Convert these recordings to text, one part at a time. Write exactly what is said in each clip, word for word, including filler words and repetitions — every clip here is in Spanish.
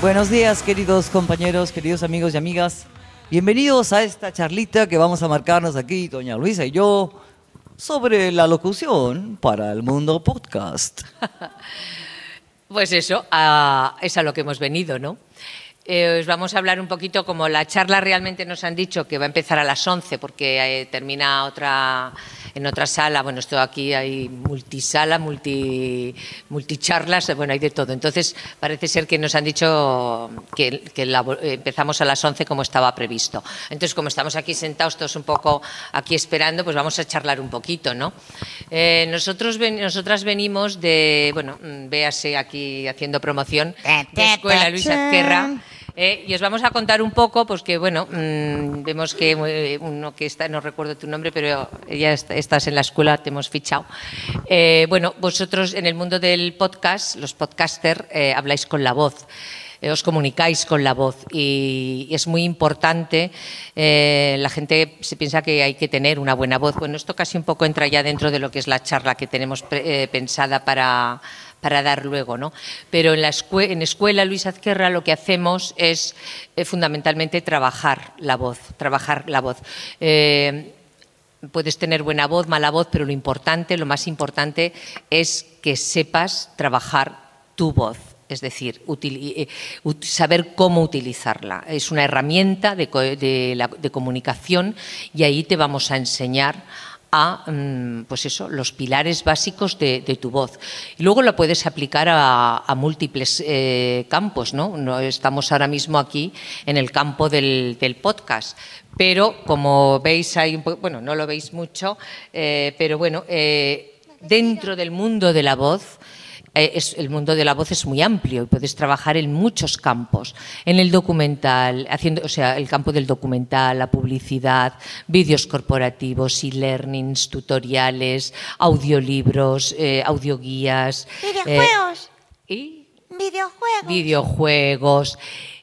Buenos días, queridos compañeros, queridos amigos y amigas. Bienvenidos a esta charlita que vamos a marcarnos aquí, doña Luisa y yo, sobre la locución para el mundo podcast. Pues eso, a, es a lo que hemos venido, ¿no? Eh, os vamos a hablar un poquito, como la charla realmente nos han dicho que va a empezar a las once porque eh, termina otra en otra sala. Bueno, esto aquí hay multisala, multi, multicharlas, bueno, hay de todo. Entonces, parece ser que nos han dicho que, que la, eh, empezamos a las once como estaba previsto. Entonces, como estamos aquí sentados todos un poco aquí esperando, pues vamos a charlar un poquito, ¿no? Eh, nosotros ven, nosotras venimos de, bueno, véase aquí haciendo promoción, de Escuela Luis Azquerra. Eh, y os vamos a contar un poco, pues que bueno, mmm, vemos que eh, uno que está, no recuerdo tu nombre, pero ya est estás en la escuela, te hemos fichado. Eh, bueno, vosotros en el mundo del podcast, los podcasters, eh, habláis con la voz. Eh, os comunicáis con la voz y, y es muy importante. Eh, la gente se piensa que hay que tener una buena voz. Bueno, esto casi un poco entra ya dentro de lo que es la charla que tenemos eh, pensada para... para dar luego, ¿no? Pero en la escue en Escuela Luis Azquerra lo que hacemos es eh, fundamentalmente trabajar la voz, trabajar la voz. Eh, puedes tener buena voz, mala voz, pero lo importante, lo más importante es que sepas trabajar tu voz. Es decir, util, saber cómo utilizarla. Es una herramienta de, de, la, de comunicación y ahí te vamos a enseñar a, pues eso, los pilares básicos de, de tu voz. Y luego lo puedes aplicar a, a múltiples eh, campos, ¿no? No estamos ahora mismo aquí en el campo del, del podcast, pero como veis, hay un poco, bueno, no lo veis mucho, eh, pero bueno, eh, dentro del mundo de la voz, Es, el mundo de la voz es muy amplio y puedes trabajar en muchos campos. En el documental, haciendo, o sea, el campo del documental, la publicidad, vídeos corporativos, e-learnings, tutoriales, audiolibros, eh, audioguías. Videojuegos. Eh, ¿Y? Videojuegos. Videojuegos.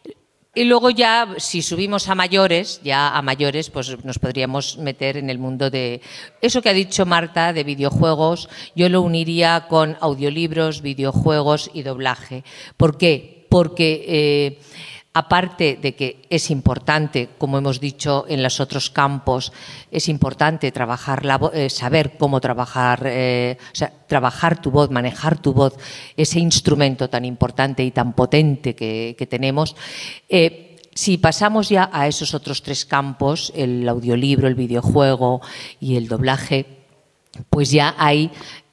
Y luego ya, si subimos a mayores, ya a mayores, pues nos podríamos meter en el mundo de... Eso que ha dicho Marta, de videojuegos, yo lo uniría con audiolibros, videojuegos y doblaje. ¿Por qué? Porque... Eh, aparte de que es importante, como hemos dicho en los otros campos, es importante trabajar la voz, eh, saber cómo trabajar, eh, o sea, trabajar tu voz, manejar tu voz, ese instrumento tan importante y tan potente que, que tenemos. Eh, si pasamos ya a esos otros tres campos, el audiolibro, el videojuego y el doblaje, pues ya ahí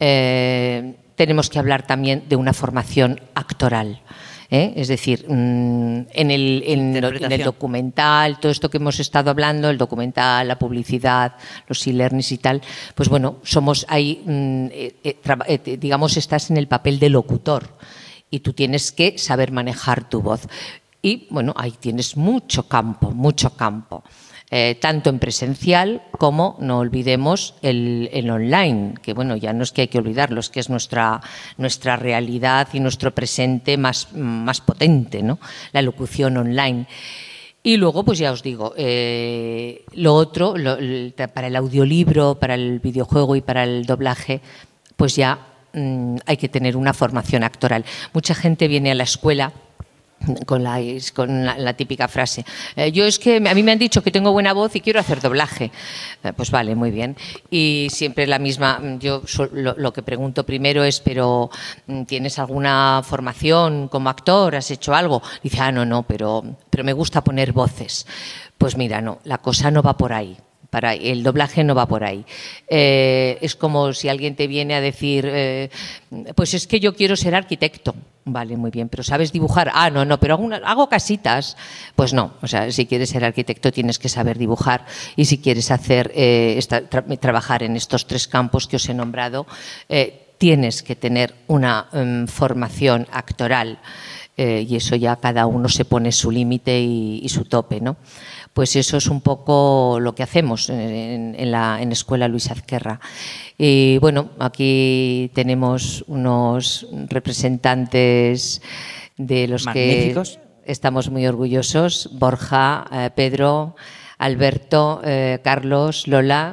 eh, tenemos que hablar también de una formación actoral. ¿Eh? Es decir, en el, en, en el documental, todo esto que hemos estado hablando, el documental, la publicidad, los e-learnings y tal, pues bueno, somos ahí, eh, eh, digamos, estás en el papel de locutor y tú tienes que saber manejar tu voz. Y bueno, ahí tienes mucho campo, mucho campo. Eh, tanto en presencial como, no olvidemos, el, el online, que bueno, ya no es que hay que olvidarlo, es que es nuestra, nuestra realidad y nuestro presente más, más potente, ¿no? La locución online. Y luego, pues ya os digo, eh, lo otro, lo, el, para el audiolibro, para el videojuego y para el doblaje, pues ya mmm, hay que tener una formación actoral. Mucha gente viene a la escuela con la, con la, la típica frase, eh, yo es que a mí me han dicho que tengo buena voz y quiero hacer doblaje. Eh, pues vale, muy bien. Y siempre la misma, yo lo, lo que pregunto primero es, pero ¿tienes alguna formación como actor? ¿Has hecho algo? Dice, ah, no, no, pero, pero me gusta poner voces. Pues mira, no, la cosa no va por ahí. Para el doblaje no va por ahí. Eh, es como si alguien te viene a decir, eh, pues es que yo quiero ser arquitecto. Vale, muy bien, pero ¿sabes dibujar? Ah, no, no, pero hago, una, hago casitas. Pues no, o sea, si quieres ser arquitecto tienes que saber dibujar y si quieres hacer eh, esta, tra trabajar en estos tres campos que os he nombrado, eh, tienes que tener una um, formación actoral eh, y eso ya cada uno se pone su límite y, y su tope, ¿no? Pues eso es un poco lo que hacemos en, en la en Escuela Luis Azquerra. Y bueno, aquí tenemos unos representantes de los magníficos que estamos muy orgullosos, Borja, eh, Pedro, Alberto, eh, Carlos, Lola,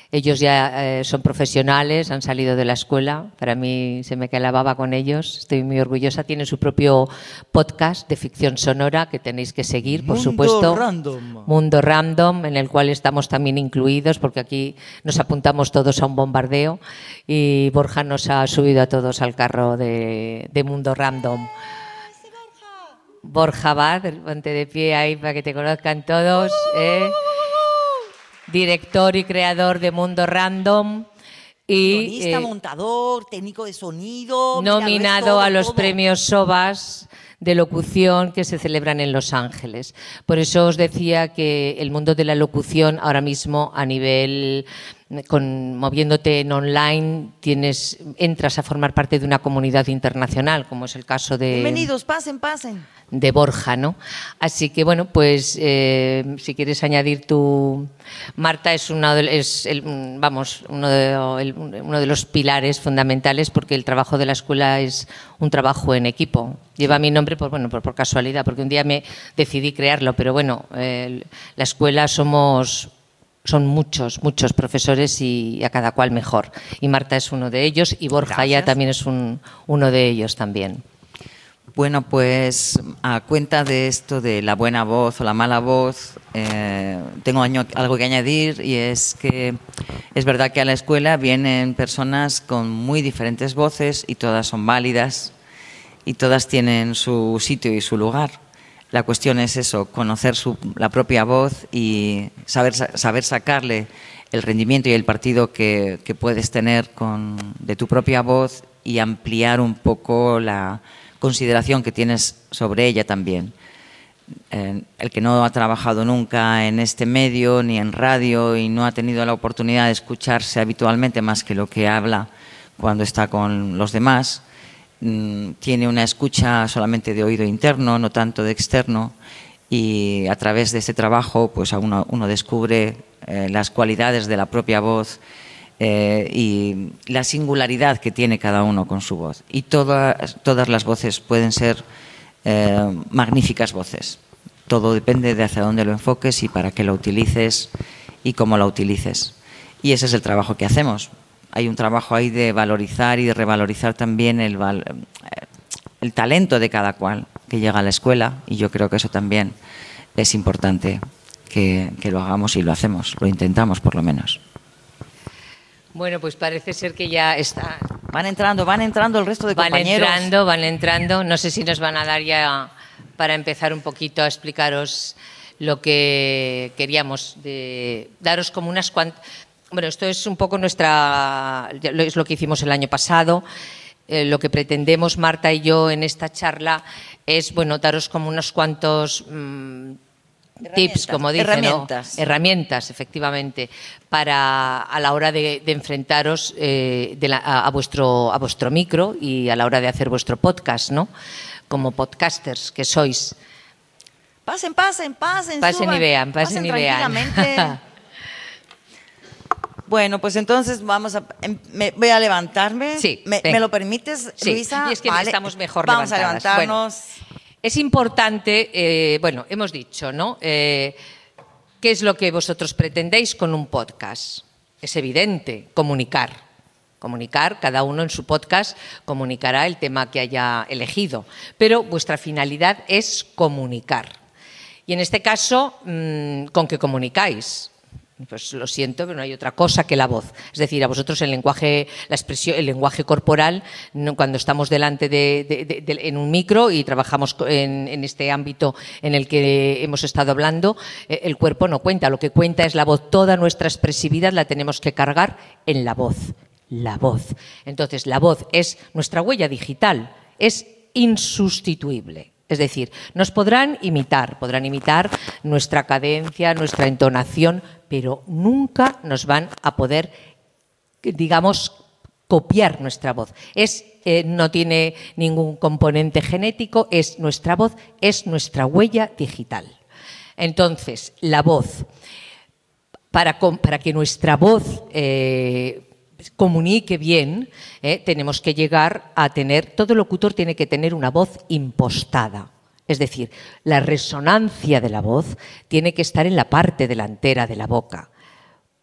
Ellos ya eh, son profesionales, han salido de la escuela. Para mí se me cae la baba con ellos. Estoy muy orgullosa. Tienen su propio podcast de ficción sonora que tenéis que seguir, por Mundo supuesto. Random. Mundo Random, en el cual estamos también incluidos, porque aquí nos apuntamos todos a un bombardeo y Borja nos ha subido a todos al carro de, de Mundo Random. Borja Bad, ponte de pie ahí para que te conozcan todos, ¿eh? Director y creador de Mundo Random y Guionista, eh, montador, técnico de sonido. mira, lo es nominado todo, a los todo. premios SOBAS de locución que se celebran en Los Ángeles. Por eso os decía que el mundo de la locución ahora mismo a nivel, con, moviéndote en online, tienes, entras a formar parte de una comunidad internacional, como es el caso de... Bienvenidos, pasen, pasen. de Borja, ¿no? Así que, bueno, pues eh, si quieres añadir tú... Marta es, una de, es el, vamos, uno de, el, uno de los pilares fundamentales porque el trabajo de la escuela es un trabajo en equipo. Lleva mi nombre por, bueno, por, por casualidad, porque un día me decidí crearlo, pero bueno, eh, la escuela somos... Son muchos, muchos profesores y a cada cual mejor. Y Marta es uno de ellos y Borja Gracias. ya también es un, uno de ellos también. Bueno, pues a cuenta de esto de la buena voz o la mala voz, eh, tengo año- algo que añadir y es que es verdad que a la escuela vienen personas con muy diferentes voces y todas son válidas y todas tienen su sitio y su lugar. La cuestión es eso, conocer su, la propia voz y saber, saber sacarle el rendimiento y el partido que, que puedes tener con, de tu propia voz y ampliar un poco la consideración que tienes sobre ella también. Eh, el que no ha trabajado nunca en este medio ni en radio y no ha tenido la oportunidad de escucharse habitualmente más que lo que habla cuando está con los demás, mm, tiene una escucha solamente de oído interno, no tanto de externo, y a través de este trabajo pues uno, uno descubre eh, las cualidades de la propia voz Eh, y la singularidad que tiene cada uno con su voz. Y todas, todas las voces pueden ser eh, magníficas voces. Todo depende de hacia dónde lo enfoques y para qué lo utilices y cómo lo utilices. Y ese es el trabajo que hacemos. Hay un trabajo ahí de valorizar y de revalorizar también el, val, el talento de cada cual que llega a la escuela, y yo creo que eso también es importante que, que lo hagamos y lo hacemos, lo intentamos por lo menos. Bueno, pues parece ser que ya está. Van entrando, van entrando el resto de Van compañeros. entrando, van entrando. No sé si nos van a dar ya para empezar un poquito a explicaros lo que queríamos, de daros como unas cuantas... Bueno, esto es un poco nuestra... es lo que hicimos el año pasado. Eh, lo que pretendemos Marta y yo en esta charla es, bueno, daros como unos cuantos... Mmm, tips, como dicen, herramientas. ¿no? Herramientas, efectivamente, para a la hora de, de enfrentaros eh, de la, a, a vuestro a vuestro micro y a la hora de hacer vuestro podcast, ¿no? Como podcasters que sois. Pasen, pasen, pasen. Pasen suban, y vean, pasen, pasen y vean. tranquilamente. Bueno, pues entonces vamos a, me, voy a levantarme. Sí, ¿Me, venga. ¿Me lo permites, Sí, Luisa? y es que Vale. estamos mejor Vamos levantadas. a levantarnos. Bueno, es importante, eh, bueno, hemos dicho, ¿no? Eh, ¿Qué es lo que vosotros pretendéis con un podcast? Es evidente, comunicar. Comunicar, cada uno en su podcast comunicará el tema que haya elegido, pero vuestra finalidad es comunicar. Y en este caso, ¿con qué comunicáis? Pues lo siento, pero no hay otra cosa que la voz. Es decir, a vosotros el lenguaje, la expresión, el lenguaje corporal, no, cuando estamos delante de, de, de, de, en un micro y trabajamos en, en este ámbito en el que hemos estado hablando, eh, el cuerpo no cuenta. Lo que cuenta es la voz. Toda nuestra expresividad la tenemos que cargar en la voz. La voz. Entonces, la voz es nuestra huella digital. Es insustituible. Es decir, nos podrán imitar, podrán imitar nuestra cadencia, nuestra entonación, pero nunca nos van a poder, digamos, copiar nuestra voz. Es, eh, no tiene ningún componente genético, es nuestra voz, es nuestra huella digital. Entonces, la voz, para, para que nuestra voz eh, comunique bien, eh, tenemos que llegar a tener, todo locutor tiene que tener una voz impostada. Es decir, la resonancia de la voz tiene que estar en la parte delantera de la boca.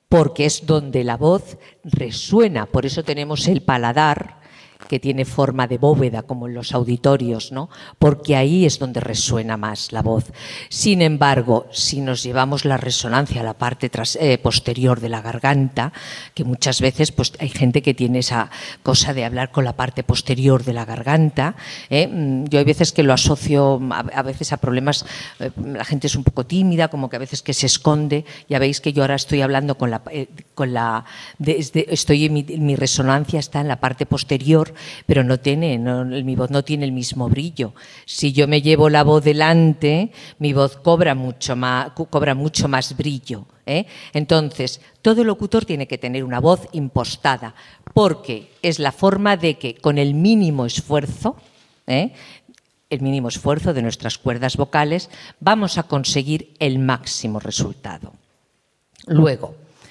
porque es donde la voz resuena. Por eso tenemos el paladar, que tiene forma de bóveda, como en los auditorios, ¿no? Porque ahí es donde resuena más la voz. Sin embargo, si nos llevamos la resonancia a la parte tras, eh, posterior de la garganta, que muchas veces pues, hay gente que tiene esa cosa de hablar con la parte posterior de la garganta, ¿eh? Yo hay veces que lo asocio a, a veces a problemas, eh, la gente es un poco tímida, como que a veces que se esconde. Ya veis que yo ahora estoy hablando con la... Eh, con la desde, estoy en mi, mi resonancia está en la parte posterior, pero no tiene, no, mi voz no tiene el mismo brillo. Si yo me llevo la voz delante, mi voz cobra mucho más, cobra mucho más brillo, ¿eh? Entonces, todo locutor tiene que tener una voz impostada, porque es la forma de que con el mínimo esfuerzo, ¿eh? el mínimo esfuerzo de nuestras cuerdas vocales, vamos a conseguir el máximo resultado. Luego,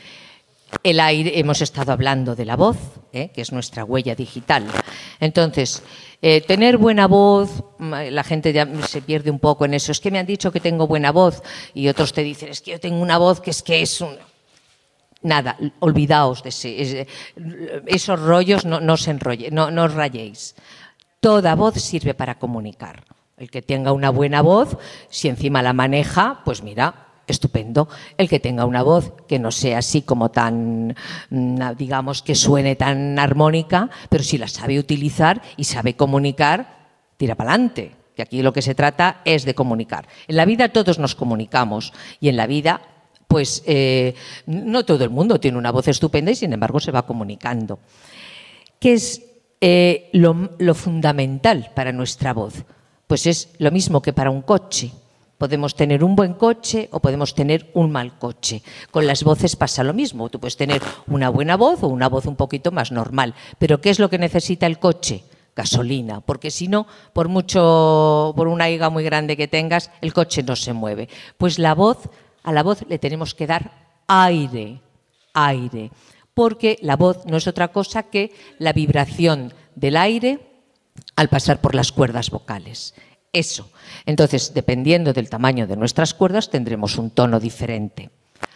el aire, hemos estado hablando de la voz, ¿eh? que es nuestra huella digital. Entonces, eh, tener buena voz, la gente ya se pierde un poco en eso. Es que me han dicho que tengo buena voz y otros te dicen, es que yo tengo una voz que es que es un... Nada, olvidaos de ese, esos rollos, no, no os enrolle, no, no os rayéis. Toda voz sirve para comunicar. El que tenga una buena voz, si encima la maneja, pues mira, estupendo. El que tenga una voz que no sea así como tan, digamos, que suene tan armónica, pero si la sabe utilizar y sabe comunicar, tira para adelante. Que aquí lo que se trata es de comunicar. En la vida todos nos comunicamos y en la vida, pues, eh, no todo el mundo tiene una voz estupenda y sin embargo se va comunicando. ¿Qué es eh, lo, lo fundamental para nuestra voz? Pues es lo mismo que para un coche. Podemos tener un buen coche o podemos tener un mal coche. Con las voces pasa lo mismo. Tú puedes tener una buena voz o una voz un poquito más normal. Pero ¿qué es lo que necesita el coche? Gasolina. Porque si no, por mucho, por una higa muy grande que tengas, el coche no se mueve. Pues la voz, a la voz le tenemos que dar aire, aire. Porque la voz no es otra cosa que la vibración del aire al pasar por las cuerdas vocales. Eso. Entonces, dependiendo del tamaño de nuestras cuerdas, tendremos un tono diferente.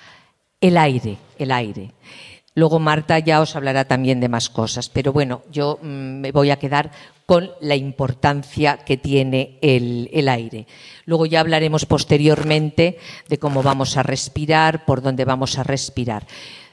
El aire, el aire. Luego Marta ya os hablará también de más cosas, pero bueno, yo mmm, me voy a quedar con la importancia que tiene el, el aire. Luego ya hablaremos posteriormente de cómo vamos a respirar, por dónde vamos a respirar.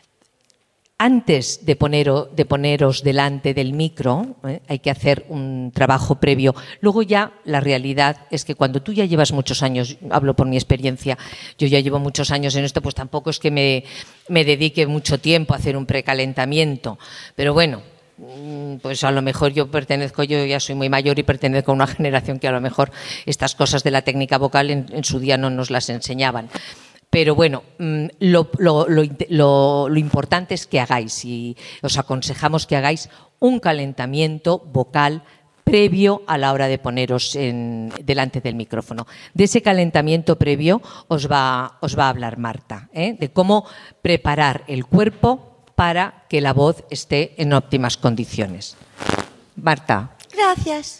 Antes de, ponero, de poneros delante del micro, ¿eh? hay que hacer un trabajo previo. Luego ya la realidad es que cuando tú ya llevas muchos años, hablo por mi experiencia, yo ya llevo muchos años en esto, pues tampoco es que me, me dedique mucho tiempo a hacer un precalentamiento. Pero bueno, pues a lo mejor yo pertenezco, yo ya soy muy mayor y pertenezco a una generación que a lo mejor estas cosas de la técnica vocal en, en su día no nos las enseñaban. Pero bueno, lo, lo, lo, lo, lo importante es que hagáis, y os aconsejamos que hagáis un calentamiento vocal previo a la hora de poneros en, delante del micrófono. De ese calentamiento previo os va, os va a hablar Marta, ¿eh? de cómo preparar el cuerpo para que la voz esté en óptimas condiciones. Marta. Gracias.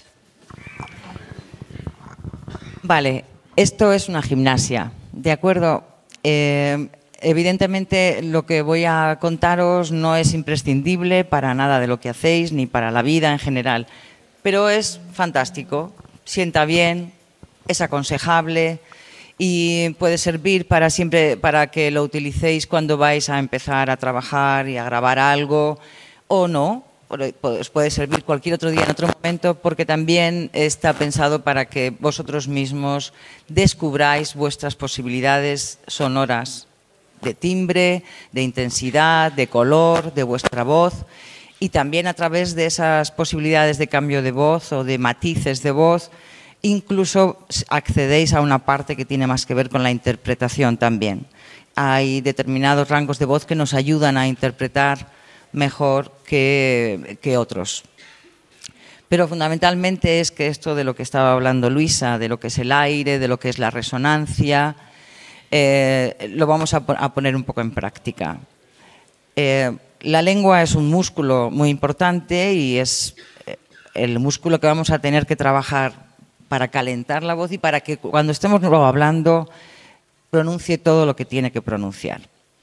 Vale, esto es una gimnasia, ¿de acuerdo? Eh, evidentemente lo que voy a contaros no es imprescindible para nada de lo que hacéis ni para la vida en general, pero es fantástico, sienta bien, es aconsejable y puede servir para siempre, para que lo utilicéis cuando vais a empezar a trabajar y a grabar algo o no. Os puede servir cualquier otro día, en otro momento, porque también está pensado para que vosotros mismos descubráis vuestras posibilidades sonoras de timbre, de intensidad, de color, de vuestra voz, y también a través de esas posibilidades de cambio de voz o de matices de voz, incluso accedéis a una parte que tiene más que ver con la interpretación también. Hay determinados rangos de voz que nos ayudan a interpretar mejor que, que otros. Pero fundamentalmente es que esto de lo que estaba hablando Luisa, de lo que es el aire, de lo que es la resonancia, eh, lo vamos a, a poner un poco en práctica. Eh, la lengua es un músculo muy importante y es el músculo que vamos a tener que trabajar para calentar la voz y para que cuando estemos luego hablando pronuncie todo lo que tiene que pronunciar.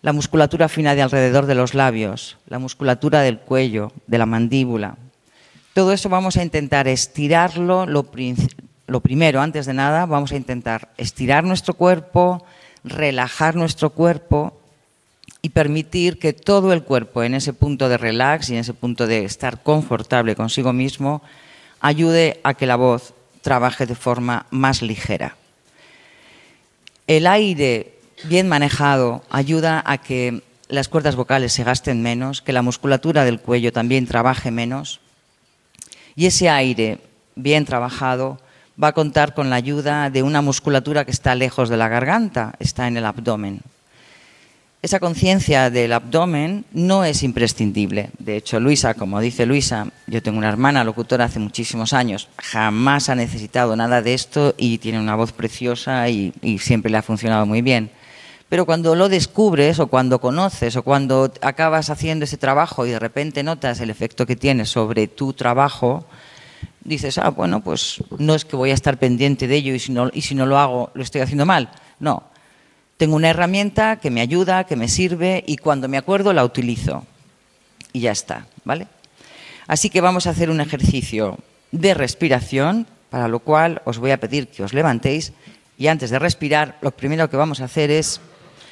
la musculatura fina de alrededor de los labios, la musculatura del cuello, de la mandíbula. Todo eso vamos a intentar estirarlo. Lo, lo primero, antes de nada, vamos a intentar estirar nuestro cuerpo, relajar nuestro cuerpo y permitir que todo el cuerpo en ese punto de relax y en ese punto de estar confortable consigo mismo ayude a que la voz trabaje de forma más ligera. El aire bien manejado ayuda a que las cuerdas vocales se gasten menos, que la musculatura del cuello también trabaje menos, y ese aire bien trabajado va a contar con la ayuda de una musculatura que está lejos de la garganta, está en el abdomen. Esa conciencia del abdomen no es imprescindible. De hecho, Luisa, como dice Luisa, yo tengo una hermana locutora hace muchísimos años, jamás ha necesitado nada de esto y tiene una voz preciosa y, y siempre le ha funcionado muy bien. Pero cuando lo descubres o cuando conoces o cuando acabas haciendo ese trabajo y de repente notas el efecto que tiene sobre tu trabajo, dices, ah, bueno, pues no es que voy a estar pendiente de ello y si no, y si no lo hago, lo estoy haciendo mal. No. Tengo una herramienta que me ayuda, que me sirve y cuando me acuerdo la utilizo. Y ya está, ¿vale? Así que vamos a hacer un ejercicio de respiración, para lo cual os voy a pedir que os levantéis y antes de respirar, lo primero que vamos a hacer es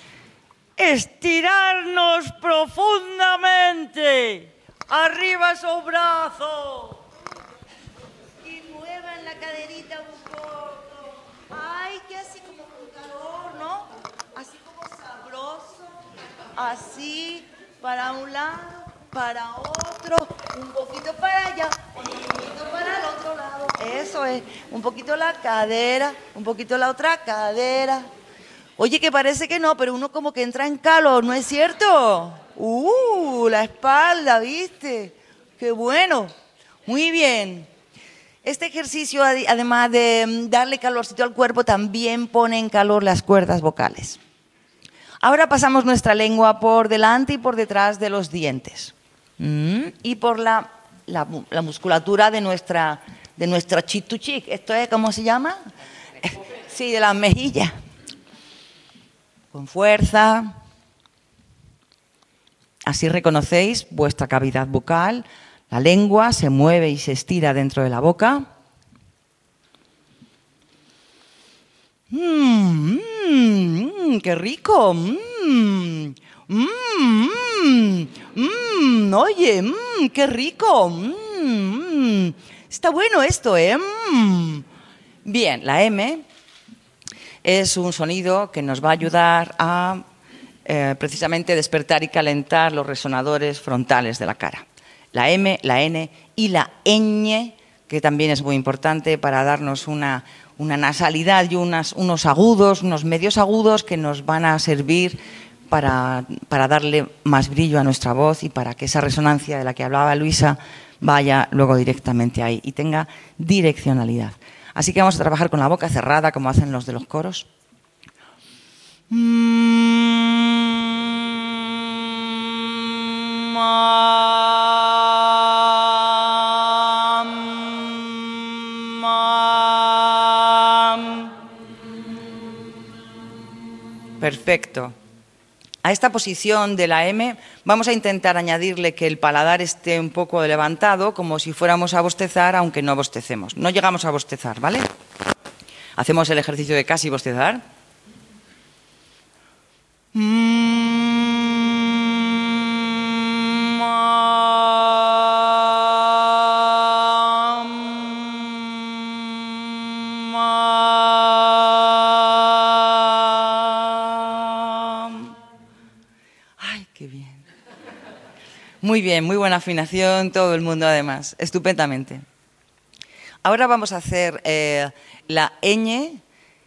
estirarnos profundamente. Arriba esos brazos. Y muevan la caderita un poco. Ay, que así como con calor, ¿no? Así como sabroso. Así, para un lado, para otro. Un poquito para allá, un poquito para el otro lado. Eso es. Un poquito la cadera, un poquito la otra cadera. Oye, que parece que no, pero uno como que entra en calor, ¿no es cierto? Uh, la espalda, ¿viste? Qué bueno. Muy bien. Este ejercicio, además de darle calorcito al cuerpo, también pone en calor las cuerdas vocales. Ahora pasamos nuestra lengua por delante y por detrás de los dientes. Mm, y por la, la, la musculatura de nuestra, de nuestra cheek to cheek. ¿Esto es cómo se llama? Sí, de las mejillas. Con fuerza. Así reconocéis vuestra cavidad bucal. La lengua se mueve y se estira dentro de la boca. Mmm, mmm, ¡qué rico! Mmm, mmm, mmm, oye, mmm, ¡qué rico! Mmm, está bueno esto, ¿eh? Mm. Bien, la M es un sonido que nos va a ayudar a eh, precisamente despertar y calentar los resonadores frontales de la cara. La M, la N y la ñ, que también es muy importante para darnos una, una nasalidad y unas, unos agudos, unos medios agudos que nos van a servir para, para darle más brillo a nuestra voz y para que esa resonancia de la que hablaba Luisa vaya luego directamente ahí y tenga direccionalidad. Así que vamos a trabajar con la boca cerrada como hacen los de los coros. Perfecto. A esta posición de la M vamos a intentar añadirle que el paladar esté un poco levantado, como si fuéramos a bostezar, aunque no bostecemos. No llegamos a bostezar, ¿vale? Hacemos el ejercicio de casi bostezar. Muy bien, muy buena afinación, todo el mundo además, estupendamente. Ahora vamos a hacer eh, la ñ.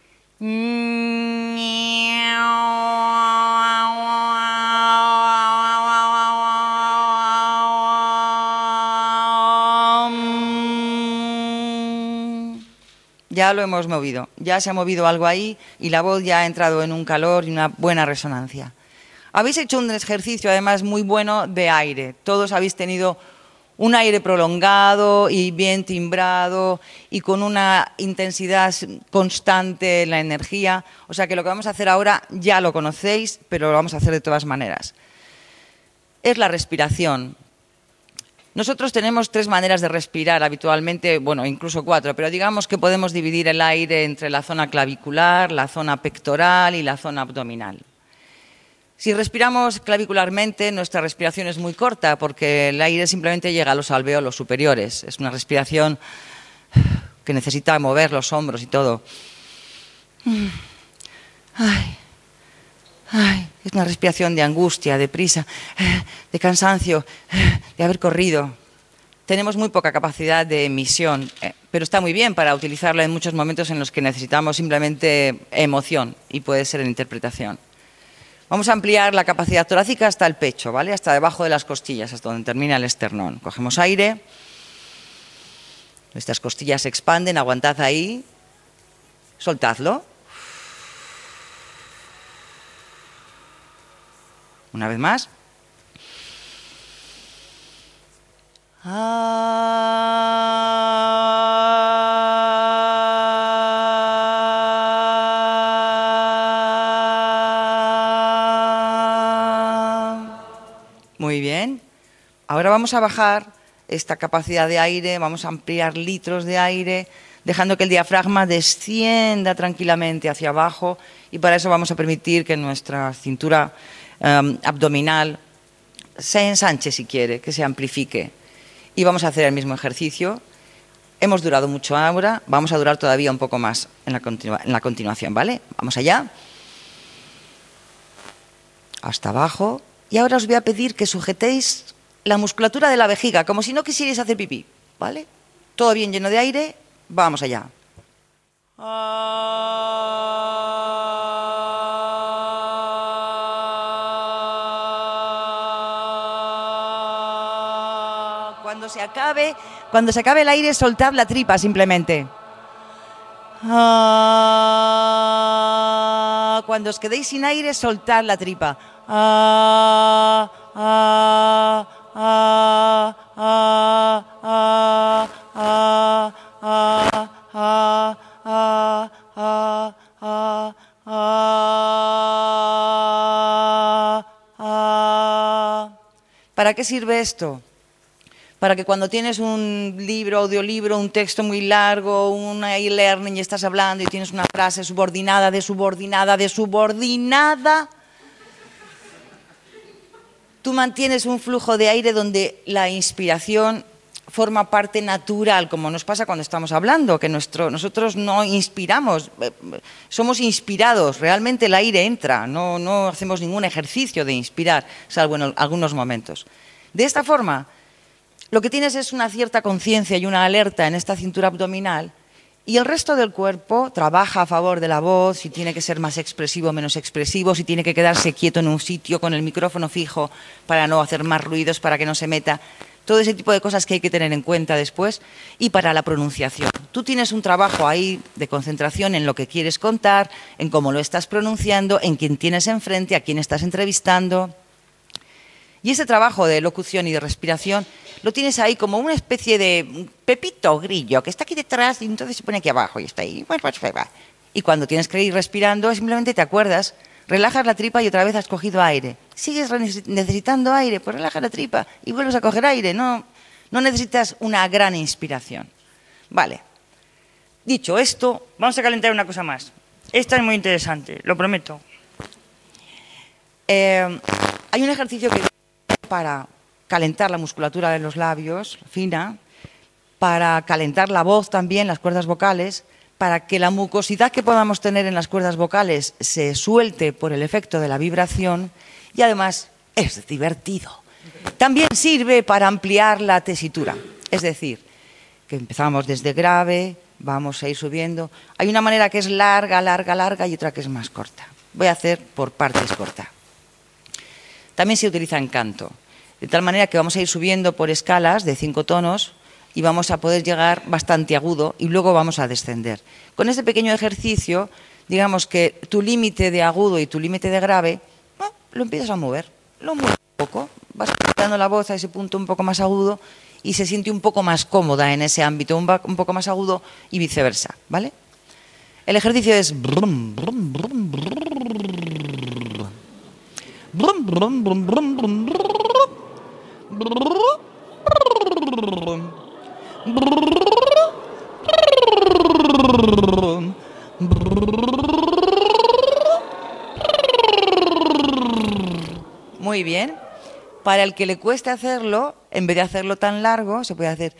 Ya lo hemos movido, ya se ha movido algo ahí y la voz ya ha entrado en un calor y una buena resonancia. Habéis hecho un ejercicio además muy bueno de aire. Todos habéis tenido Un aire prolongado y bien timbrado y con una intensidad constante en la energía. O sea que lo que vamos a hacer ahora ya lo conocéis, pero lo vamos a hacer de todas maneras. Es la respiración. Nosotros tenemos tres maneras de respirar habitualmente, bueno, incluso cuatro, pero digamos que podemos dividir el aire entre la zona clavicular, la zona pectoral y la zona abdominal. Si respiramos clavicularmente, nuestra respiración es muy corta porque el aire simplemente llega a los alvéolos superiores. Es una respiración que necesita mover los hombros y todo. Ay, ay, es una respiración de angustia, de prisa, de cansancio, de haber corrido. Tenemos muy poca capacidad de emisión, pero está muy bien para utilizarla en muchos momentos en los que necesitamos simplemente emoción y puede ser en interpretación. Vamos a ampliar la capacidad torácica hasta el pecho, ¿vale? Hasta debajo de las costillas, hasta donde termina el esternón. Cogemos aire, nuestras costillas se expanden, aguantad ahí, soltadlo. Una vez más. Muy bien. Ahora vamos a bajar esta capacidad de aire, vamos a ampliar litros de aire, dejando que el diafragma descienda tranquilamente hacia abajo y para eso vamos a permitir que nuestra cintura um, abdominal se ensanche si quiere, que se amplifique. Y vamos a hacer el mismo ejercicio. Hemos durado mucho ahora, vamos a durar todavía un poco más en la, continua, en la continuación, ¿vale? Vamos allá. Hasta abajo. Y ahora os voy a pedir que sujetéis la musculatura de la vejiga, como si no quisierais hacer pipí, ¿vale? Todo bien lleno de aire, vamos allá. Cuando se acabe, cuando se acabe el aire, soltad la tripa simplemente. Cuando os quedéis sin aire, soltad la tripa. Ah, ah, ah, ah, ah, ah, ah, ah, ah, ah, ah, ah. ¿Para qué sirve esto? Para que cuando tienes un libro, audiolibro, un texto muy largo, un e-learning y estás hablando y tienes una frase subordinada, de subordinada, de subordinada, tú mantienes un flujo de aire donde la inspiración forma parte natural, como nos pasa cuando estamos hablando, que nuestro, nosotros no inspiramos, somos inspirados, realmente el aire entra, no, no hacemos ningún ejercicio de inspirar, salvo en algunos momentos. De esta forma, lo que tienes es una cierta conciencia y una alerta en esta cintura abdominal y el resto del cuerpo trabaja a favor de la voz, si tiene que ser más expresivo o menos expresivo, si tiene que quedarse quieto en un sitio con el micrófono fijo para no hacer más ruidos, para que no se meta. Todo ese tipo de cosas que hay que tener en cuenta después. Y para la pronunciación. Tú tienes un trabajo ahí de concentración en lo que quieres contar, en cómo lo estás pronunciando, en quién tienes enfrente, a quién estás entrevistando. Y ese trabajo de locución y de respiración lo tienes ahí como una especie de pepito grillo que está aquí detrás y entonces se pone aquí abajo y está ahí. Y cuando tienes que ir respirando, simplemente te acuerdas, relajas la tripa y otra vez has cogido aire. ¿Sigues necesitando aire? Pues relaja la tripa y vuelves a coger aire. No, no necesitas una gran inspiración. Vale. Dicho esto, vamos a calentar una cosa más. Esta es muy interesante, lo prometo. Eh, hay un ejercicio que para calentar la musculatura de los labios fina, para calentar la voz también, las cuerdas vocales, para que la mucosidad que podamos tener en las cuerdas vocales se suelte por el efecto de la vibración y además es divertido. También sirve para ampliar la tesitura, es decir, que empezamos desde grave, vamos a ir subiendo. Hay una manera que es larga, larga, larga y otra que es más corta. Voy a hacer por partes corta. También se utiliza en canto, de tal manera que vamos a ir subiendo por escalas de cinco tonos y vamos a poder llegar bastante agudo y luego vamos a descender. Con este pequeño ejercicio, digamos que tu límite de agudo y tu límite de grave, oh, lo empiezas a mover, lo mueves un poco, vas a aumentando la voz a ese punto un poco más agudo y se siente un poco más cómoda en ese ámbito, un, un poco más agudo y viceversa, ¿vale? El ejercicio es... Brum, brum, brum, brum, brum, brum, brum, brum, brum, muy bien. Para el que le cueste hacerlo, en vez de hacerlo tan largo, se puede hacer...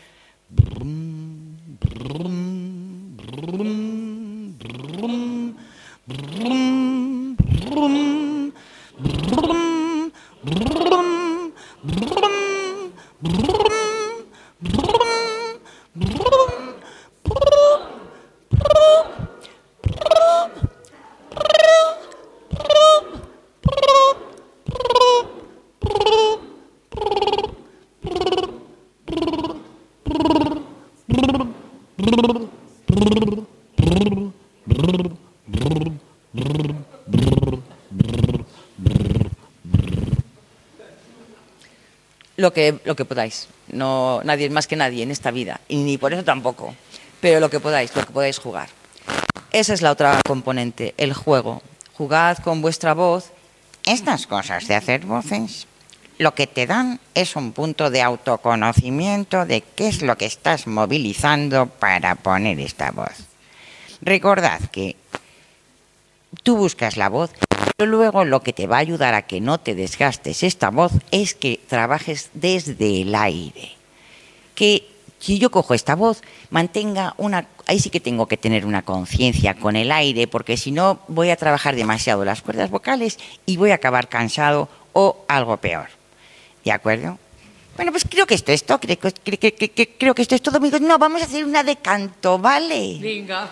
Lo que, lo que podáis. No, nadie es más que nadie en esta vida. Y ni por eso tampoco. Pero lo que podáis, lo que podáis jugar. Esa es la otra componente, el juego. Jugad con vuestra voz. Estas cosas de hacer voces, lo que te dan es un punto de autoconocimiento de qué es lo que estás movilizando para poner esta voz. Recordad que tú buscas la voz, pero luego lo que te va a ayudar a que no te desgastes esta voz es que trabajes desde el aire. Que si yo cojo esta voz, mantenga una... Ahí sí que tengo que tener una conciencia con el aire, porque si no voy a trabajar demasiado las cuerdas vocales y voy a acabar cansado o algo peor. ¿De acuerdo? Bueno, pues creo que esto es todo. Creo, creo, creo, creo, creo que esto es todo, amigos. No, vamos a hacer una de canto, ¿vale? Venga.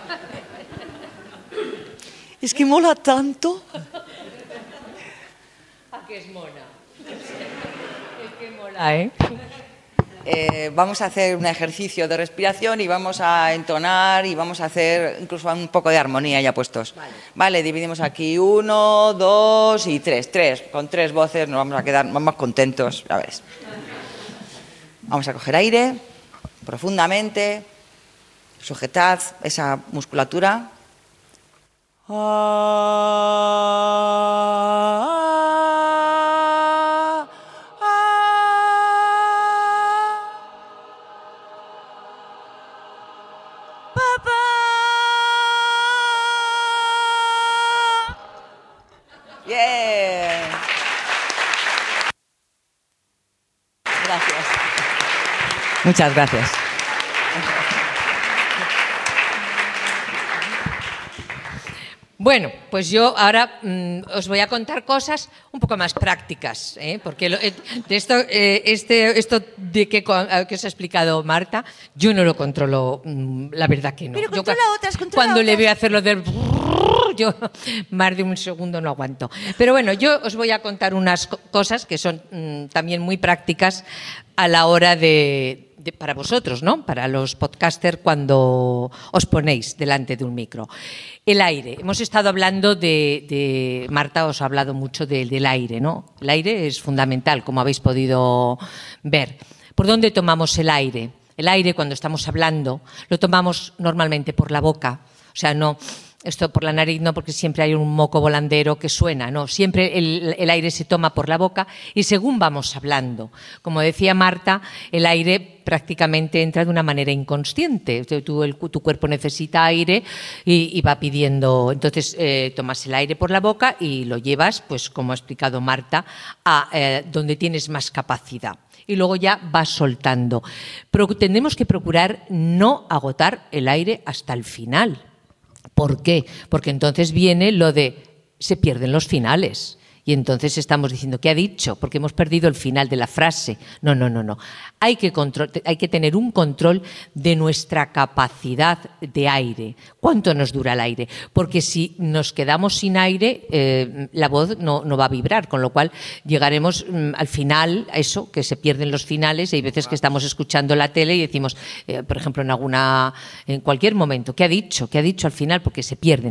Es que mola tanto. ¿A qué es mona? Es que mola, ¿eh? Eh, vamos a hacer un ejercicio de respiración y vamos a entonar y vamos a hacer incluso un poco de armonía ya puestos. Vale, vale, dividimos aquí uno, dos y tres. Tres. Con tres voces nos vamos a quedar más contentos. A ver. Vamos a coger aire profundamente. Sujetad esa musculatura. Bien. Gracias. Muchas gracias. Bueno, pues yo ahora mmm, os voy a contar cosas un poco más prácticas, ¿eh? Porque lo, eh, de esto, eh, este, esto de que, que os ha explicado Marta, yo no lo controlo, mmm, la verdad que no. Pero yo, controla otras, controla Cuando otras. le veo hacer lo del... Yo más de un segundo no aguanto. Pero bueno, yo os voy a contar unas cosas que son mmm, también muy prácticas a la hora de... De, para vosotros, ¿no? Para los podcasters cuando os ponéis delante de un micro. El aire. Hemos estado hablando de... de Marta os ha hablado mucho de, del aire, ¿no? El aire es fundamental, como habéis podido ver. ¿Por dónde tomamos el aire? El aire, cuando estamos hablando, lo tomamos normalmente por la boca. O sea, no... Esto por la nariz no, porque siempre hay un moco volandero que suena, no, siempre el, el aire se toma por la boca y según vamos hablando. Como decía Marta, el aire prácticamente entra de una manera inconsciente. Tú, el, tu cuerpo necesita aire y, y va pidiendo, entonces eh, tomas el aire por la boca y lo llevas, pues como ha explicado Marta, a eh, donde tienes más capacidad. Y luego ya vas soltando. Pero tenemos que procurar no agotar el aire hasta el final. ¿Por qué? Porque entonces viene lo de se pierden los finales. Y entonces estamos diciendo, ¿qué ha dicho? Porque hemos perdido el final de la frase. No, no, no, no. Hay que, control, hay que tener un control de nuestra capacidad de aire. ¿Cuánto nos dura el aire? Porque si nos quedamos sin aire, eh, la voz no, no va a vibrar, con lo cual llegaremos mm, al final, a eso, que se pierden los finales. Hay veces que estamos escuchando la tele y decimos, eh, por ejemplo, en alguna, en cualquier momento, ¿qué ha dicho? ¿Qué ha dicho al final? Porque se pierden.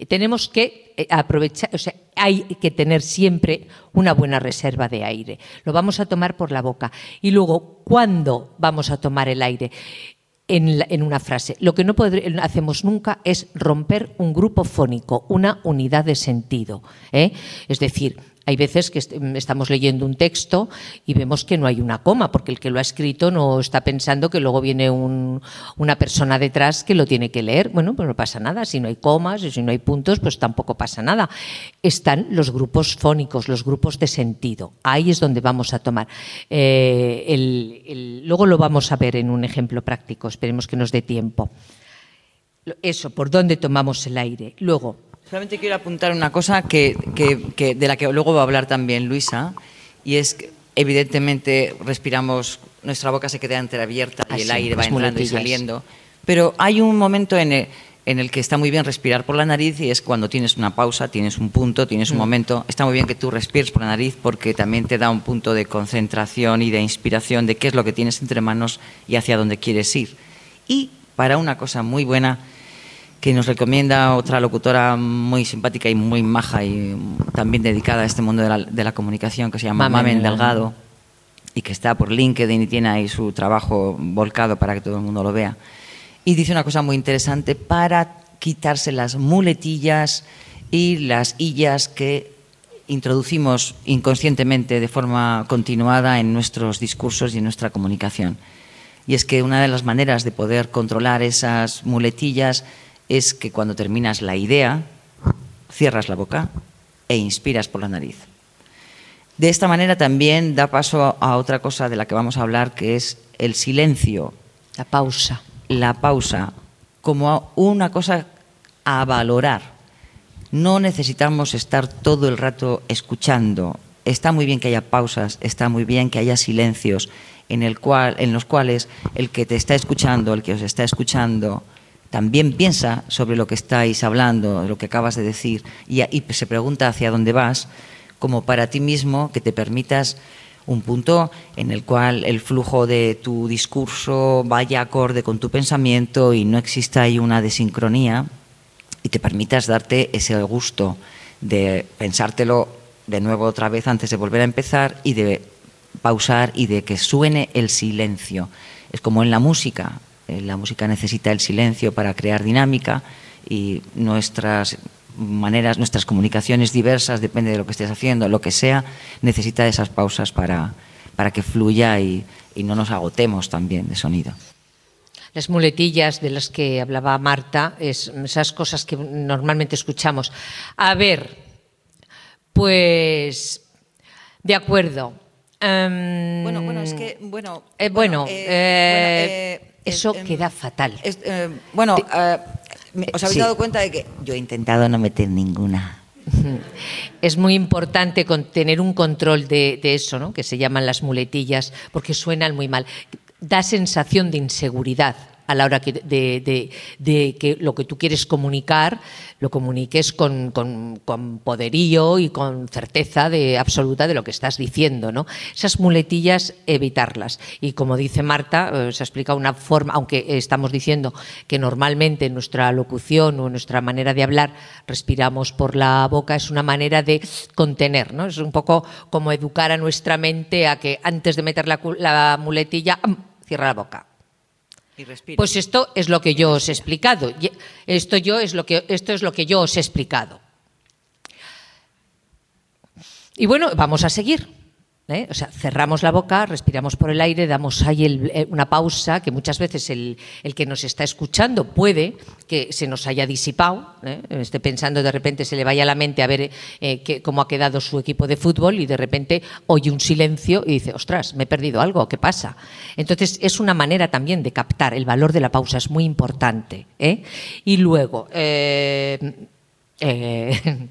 Tenemos que aprovechar, o sea, hay que tener siempre una buena reserva de aire. Lo vamos a tomar por la boca. Y luego, ¿cuándo vamos a tomar el aire? En, la, en una frase. Lo que no podré, hacemos nunca es romper un grupo fónico, una unidad de sentido, ¿eh? Es decir, hay veces que est estamos leyendo un texto y vemos que no hay una coma, porque el que lo ha escrito no está pensando que luego viene un, una persona detrás que lo tiene que leer. Bueno, pues no pasa nada. Si no hay comas y si no hay puntos, pues tampoco pasa nada. Están los grupos fónicos, los grupos de sentido. Ahí es donde vamos a tomar. Eh, el, el, luego lo vamos a ver en un ejemplo práctico. Esperemos que nos dé tiempo. Eso, por dónde tomamos el aire. Luego, solamente quiero apuntar una cosa que, que, que de la que luego va a hablar también Luisa, y es que evidentemente respiramos, nuestra boca se queda entreabierta y Así, el aire va las entrando muletillas. y saliendo, pero hay un momento en el, en el que está muy bien respirar por la nariz, y es cuando tienes una pausa, tienes un punto, tienes un Mm. momento. Está muy bien que tú respires por la nariz porque también te da un punto de concentración y de inspiración de qué es lo que tienes entre manos y hacia dónde quieres ir. Y para una cosa muy buena que nos recomienda otra locutora muy simpática y muy maja y también dedicada a este mundo de la, de la comunicación, que se llama Mamen Mamen Delgado, y que está por LinkedIn y tiene ahí su trabajo volcado para que todo el mundo lo vea. Y dice una cosa muy interesante para quitarse las muletillas y las illas que introducimos inconscientemente de forma continuada en nuestros discursos y en nuestra comunicación. Y es que una de las maneras de poder controlar esas muletillas es que cuando terminas la idea, cierras la boca e inspiras por la nariz. De esta manera también da paso a otra cosa de la que vamos a hablar, que es el silencio, la pausa. la pausa, como una cosa a valorar. No necesitamos estar todo el rato escuchando. Está muy bien que haya pausas, está muy bien que haya silencios en, el cual, en los cuales el que te está escuchando, el que os está escuchando, también piensa sobre lo que estáis hablando, lo que acabas de decir, y, y se pregunta hacia dónde vas, como para ti mismo, que te permitas un punto en el cual el flujo de tu discurso vaya acorde con tu pensamiento y no exista ahí una desincronía, y te permitas darte ese gusto de pensártelo de nuevo otra vez antes de volver a empezar y de pausar y de que suene el silencio. Es como en la música. La música necesita el silencio para crear dinámica, y nuestras maneras, nuestras comunicaciones diversas, depende de lo que estés haciendo, lo que sea, necesita esas pausas para, para que fluya y, y no nos agotemos también de sonido. Las muletillas de las que hablaba Marta, es esas cosas que normalmente escuchamos. A ver, pues, de acuerdo. Um, Bueno, bueno, es que, bueno... Eh, bueno, eh, eh, bueno, eh, eso eh, queda fatal. Es, eh, bueno, eh, ¿os habéis sí. dado cuenta de que yo he intentado no meter ninguna? Es muy importante con, tener un control de, de eso, ¿no? Que se llaman las muletillas, porque suenan muy mal. Da sensación de inseguridad a la hora que, de, de, de que lo que tú quieres comunicar lo comuniques con, con, con poderío y con certeza de, absoluta de lo que estás diciendo, ¿no? Esas muletillas, evitarlas. Y como dice Marta, eh, se ha explicado una forma, aunque estamos diciendo que normalmente en nuestra locución o en nuestra manera de hablar respiramos por la boca, es una manera de contener, ¿no? Es un poco como educar a nuestra mente a que antes de meter la, la muletilla, cierra la boca. Y respira. Pues esto es lo que yo os he explicado. Esto, yo es lo que, esto es lo que yo os he explicado. Y bueno, vamos a seguir. ¿eh? O sea, cerramos la boca, respiramos por el aire, damos ahí el, una pausa, que muchas veces el, el que nos está escuchando puede que se nos haya disipado, ¿eh? esté pensando, de repente se le vaya a la mente a ver eh, que, cómo ha quedado su equipo de fútbol y de repente oye un silencio y dice, ostras, me he perdido algo, ¿qué pasa? Entonces es una manera también de captar el valor de la pausa, es muy importante. ¿eh? Y luego... Eh, eh,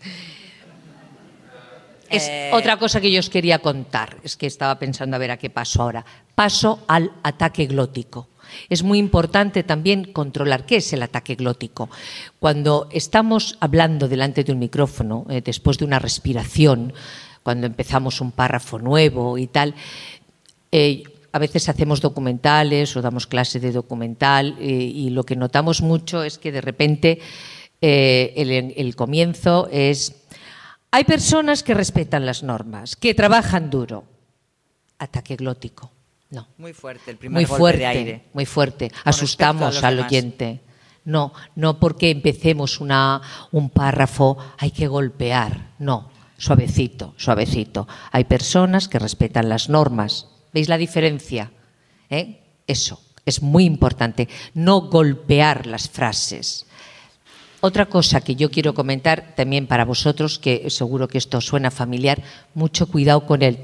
Es eh... otra cosa que yo os quería contar, es que estaba pensando a ver a qué paso ahora. Paso al ataque glótico. Es muy importante también controlar qué es el ataque glótico. Cuando estamos hablando delante de un micrófono, eh, después de una respiración, cuando empezamos un párrafo nuevo y tal, eh, a veces hacemos documentales o damos clase de documental eh, y lo que notamos mucho es que de repente Eh, el, el comienzo es... Hay personas que respetan las normas, que trabajan duro. Ataque glótico. No. Muy fuerte, el primer Muy golpe fuerte, de aire. muy fuerte. Con Asustamos respecto a al los demás. oyente. No, no porque empecemos una, un párrafo hay que golpear. No, suavecito, suavecito. Hay personas que respetan las normas. ¿Veis la diferencia? ¿Eh? Eso es muy importante. No golpear las frases. Otra cosa que yo quiero comentar también para vosotros, que seguro que esto suena familiar, mucho cuidado con el...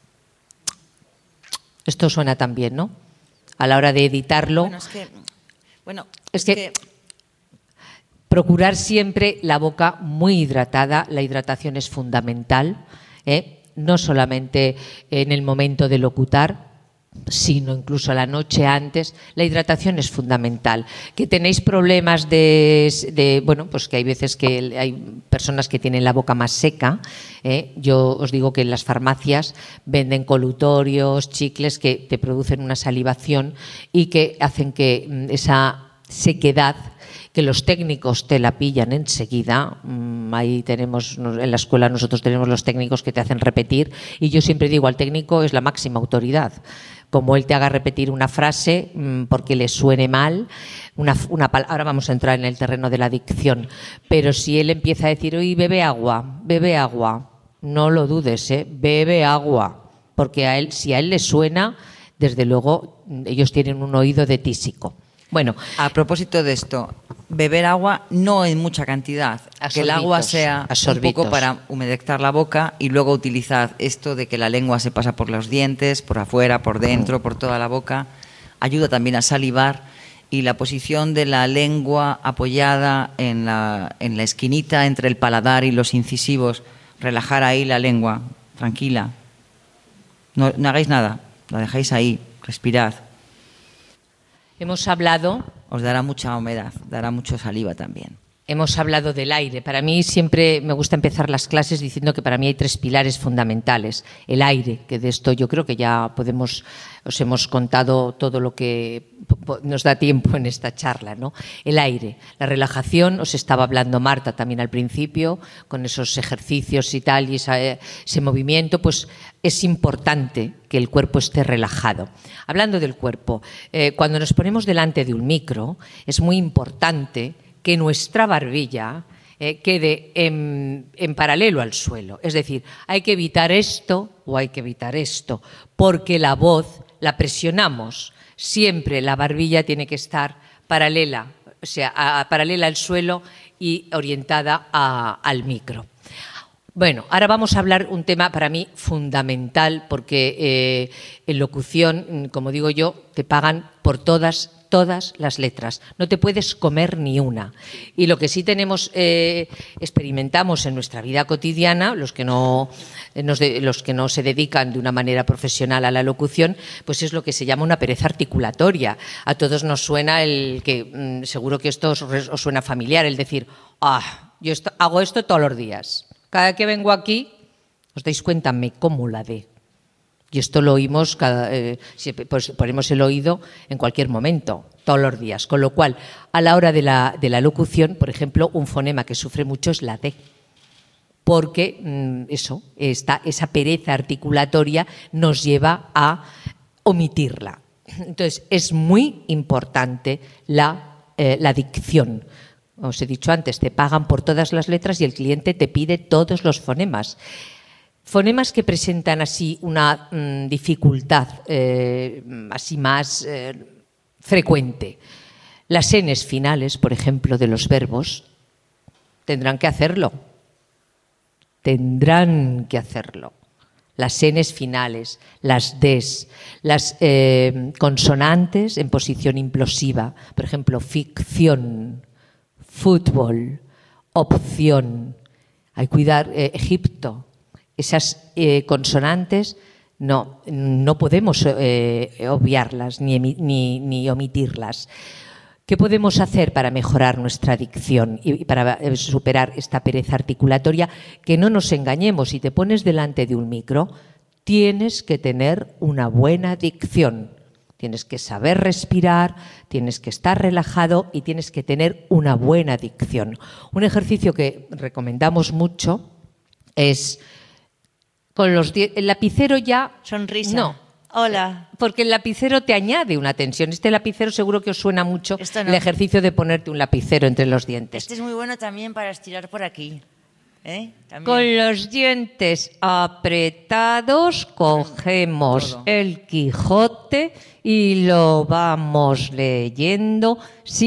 Esto suena también, ¿no? A la hora de editarlo. Bueno, es que... Bueno, Es que procurar siempre la boca muy hidratada. La hidratación es fundamental, ¿eh? No solamente en el momento de locutar, sino incluso la noche antes. La hidratación es fundamental. Que tenéis problemas de, de bueno, pues que hay veces que hay personas que tienen la boca más seca, ¿eh? Yo os digo que en las farmacias venden colutorios, chicles que te producen una salivación y que hacen que esa sequedad, que los técnicos te la pillan enseguida. Ahí tenemos, en la escuela nosotros tenemos los técnicos que te hacen repetir y yo siempre digo, al técnico es la máxima autoridad. Como él te haga repetir una frase porque le suene mal, una, una, ahora vamos a entrar en el terreno de la dicción, pero si él empieza a decir, oye, bebe agua, bebe agua, no lo dudes, ¿eh? Bebe agua, porque a él, si a él le suena, desde luego ellos tienen un oído de tísico. Bueno, a propósito de esto, beber agua no en mucha cantidad, A que el agua sorbitos, sea a un sorbitos. poco para humedectar la boca y luego utilizad esto de que la lengua se pasa por los dientes, por afuera, por dentro, por toda la boca. Ayuda también a salivar y la posición de la lengua apoyada en la, en la esquinita entre el paladar y los incisivos. Relajar ahí la lengua, tranquila. No, no hagáis nada, la dejáis ahí, respirad. hemos hablado... Os dará mucha humedad, dará mucho saliva también. Hemos hablado del aire. Para mí siempre me gusta empezar las clases diciendo que para mí hay tres pilares fundamentales. El aire, que de esto yo creo que ya podemos, os hemos contado todo lo que nos da tiempo en esta charla, ¿no? El aire, la relajación, os estaba hablando Marta también al principio, con esos ejercicios y tal, y esa, ese movimiento, pues es importante que el cuerpo esté relajado. Hablando del cuerpo, eh, cuando nos ponemos delante de un micro, es muy importante que nuestra barbilla eh, quede en, en paralelo al suelo. Es decir, hay que evitar esto o hay que evitar esto, porque la voz la presionamos. Siempre la barbilla tiene que estar paralela, o sea, a, a, paralela al suelo y orientada a, al micro. Bueno, ahora vamos a hablar un tema para mí fundamental, porque eh, en locución, como digo yo, te pagan por todas todas las letras, no te puedes comer ni una. Y lo que sí tenemos, eh, experimentamos en nuestra vida cotidiana, los que no, nos de, los que no se dedican de una manera profesional a la locución, pues es lo que se llama una pereza articulatoria. A todos nos suena el que, mmm, seguro que esto os, os suena familiar, el decir, ah, yo esto, hago esto todos los días. Cada que vengo aquí, os dais cuenta, me como la de. Y esto lo oímos, cada, eh, si pues ponemos el oído en cualquier momento, todos los días. Con lo cual, a la hora de la, de la locución, por ejemplo, un fonema que sufre mucho es la D. Porque mmm, eso, esta, esa pereza articulatoria nos lleva a omitirla. Entonces, es muy importante la, eh, la dicción. Os he dicho antes, te pagan por todas las letras y el cliente te pide todos los fonemas. Fonemas que presentan así una mmm, dificultad eh, así más eh, frecuente. Las enes finales, por ejemplo, de los verbos, tendrán que hacerlo. Tendrán que hacerlo. Las enes finales, las des, las eh, consonantes en posición implosiva, por ejemplo, ficción, fútbol, opción. Hay que cuidar eh, Egipto. Esas eh, consonantes no, no podemos eh, obviarlas ni, ni, ni omitirlas. ¿Qué podemos hacer para mejorar nuestra dicción y para superar esta pereza articulatoria? Que no nos engañemos, si te pones delante de un micro, tienes que tener una buena dicción. Tienes que saber respirar, tienes que estar relajado y tienes que tener una buena dicción. Un ejercicio que recomendamos mucho es con los die- el lapicero ya... Sonrisa. No. Hola. Porque el lapicero te añade una tensión. Este lapicero seguro que os suena mucho Esto no. el ejercicio de ponerte un lapicero entre los dientes. Este es muy bueno también para estirar por aquí. ¿Eh? También. Con los dientes apretados cogemos Todo. el Quijote y lo vamos leyendo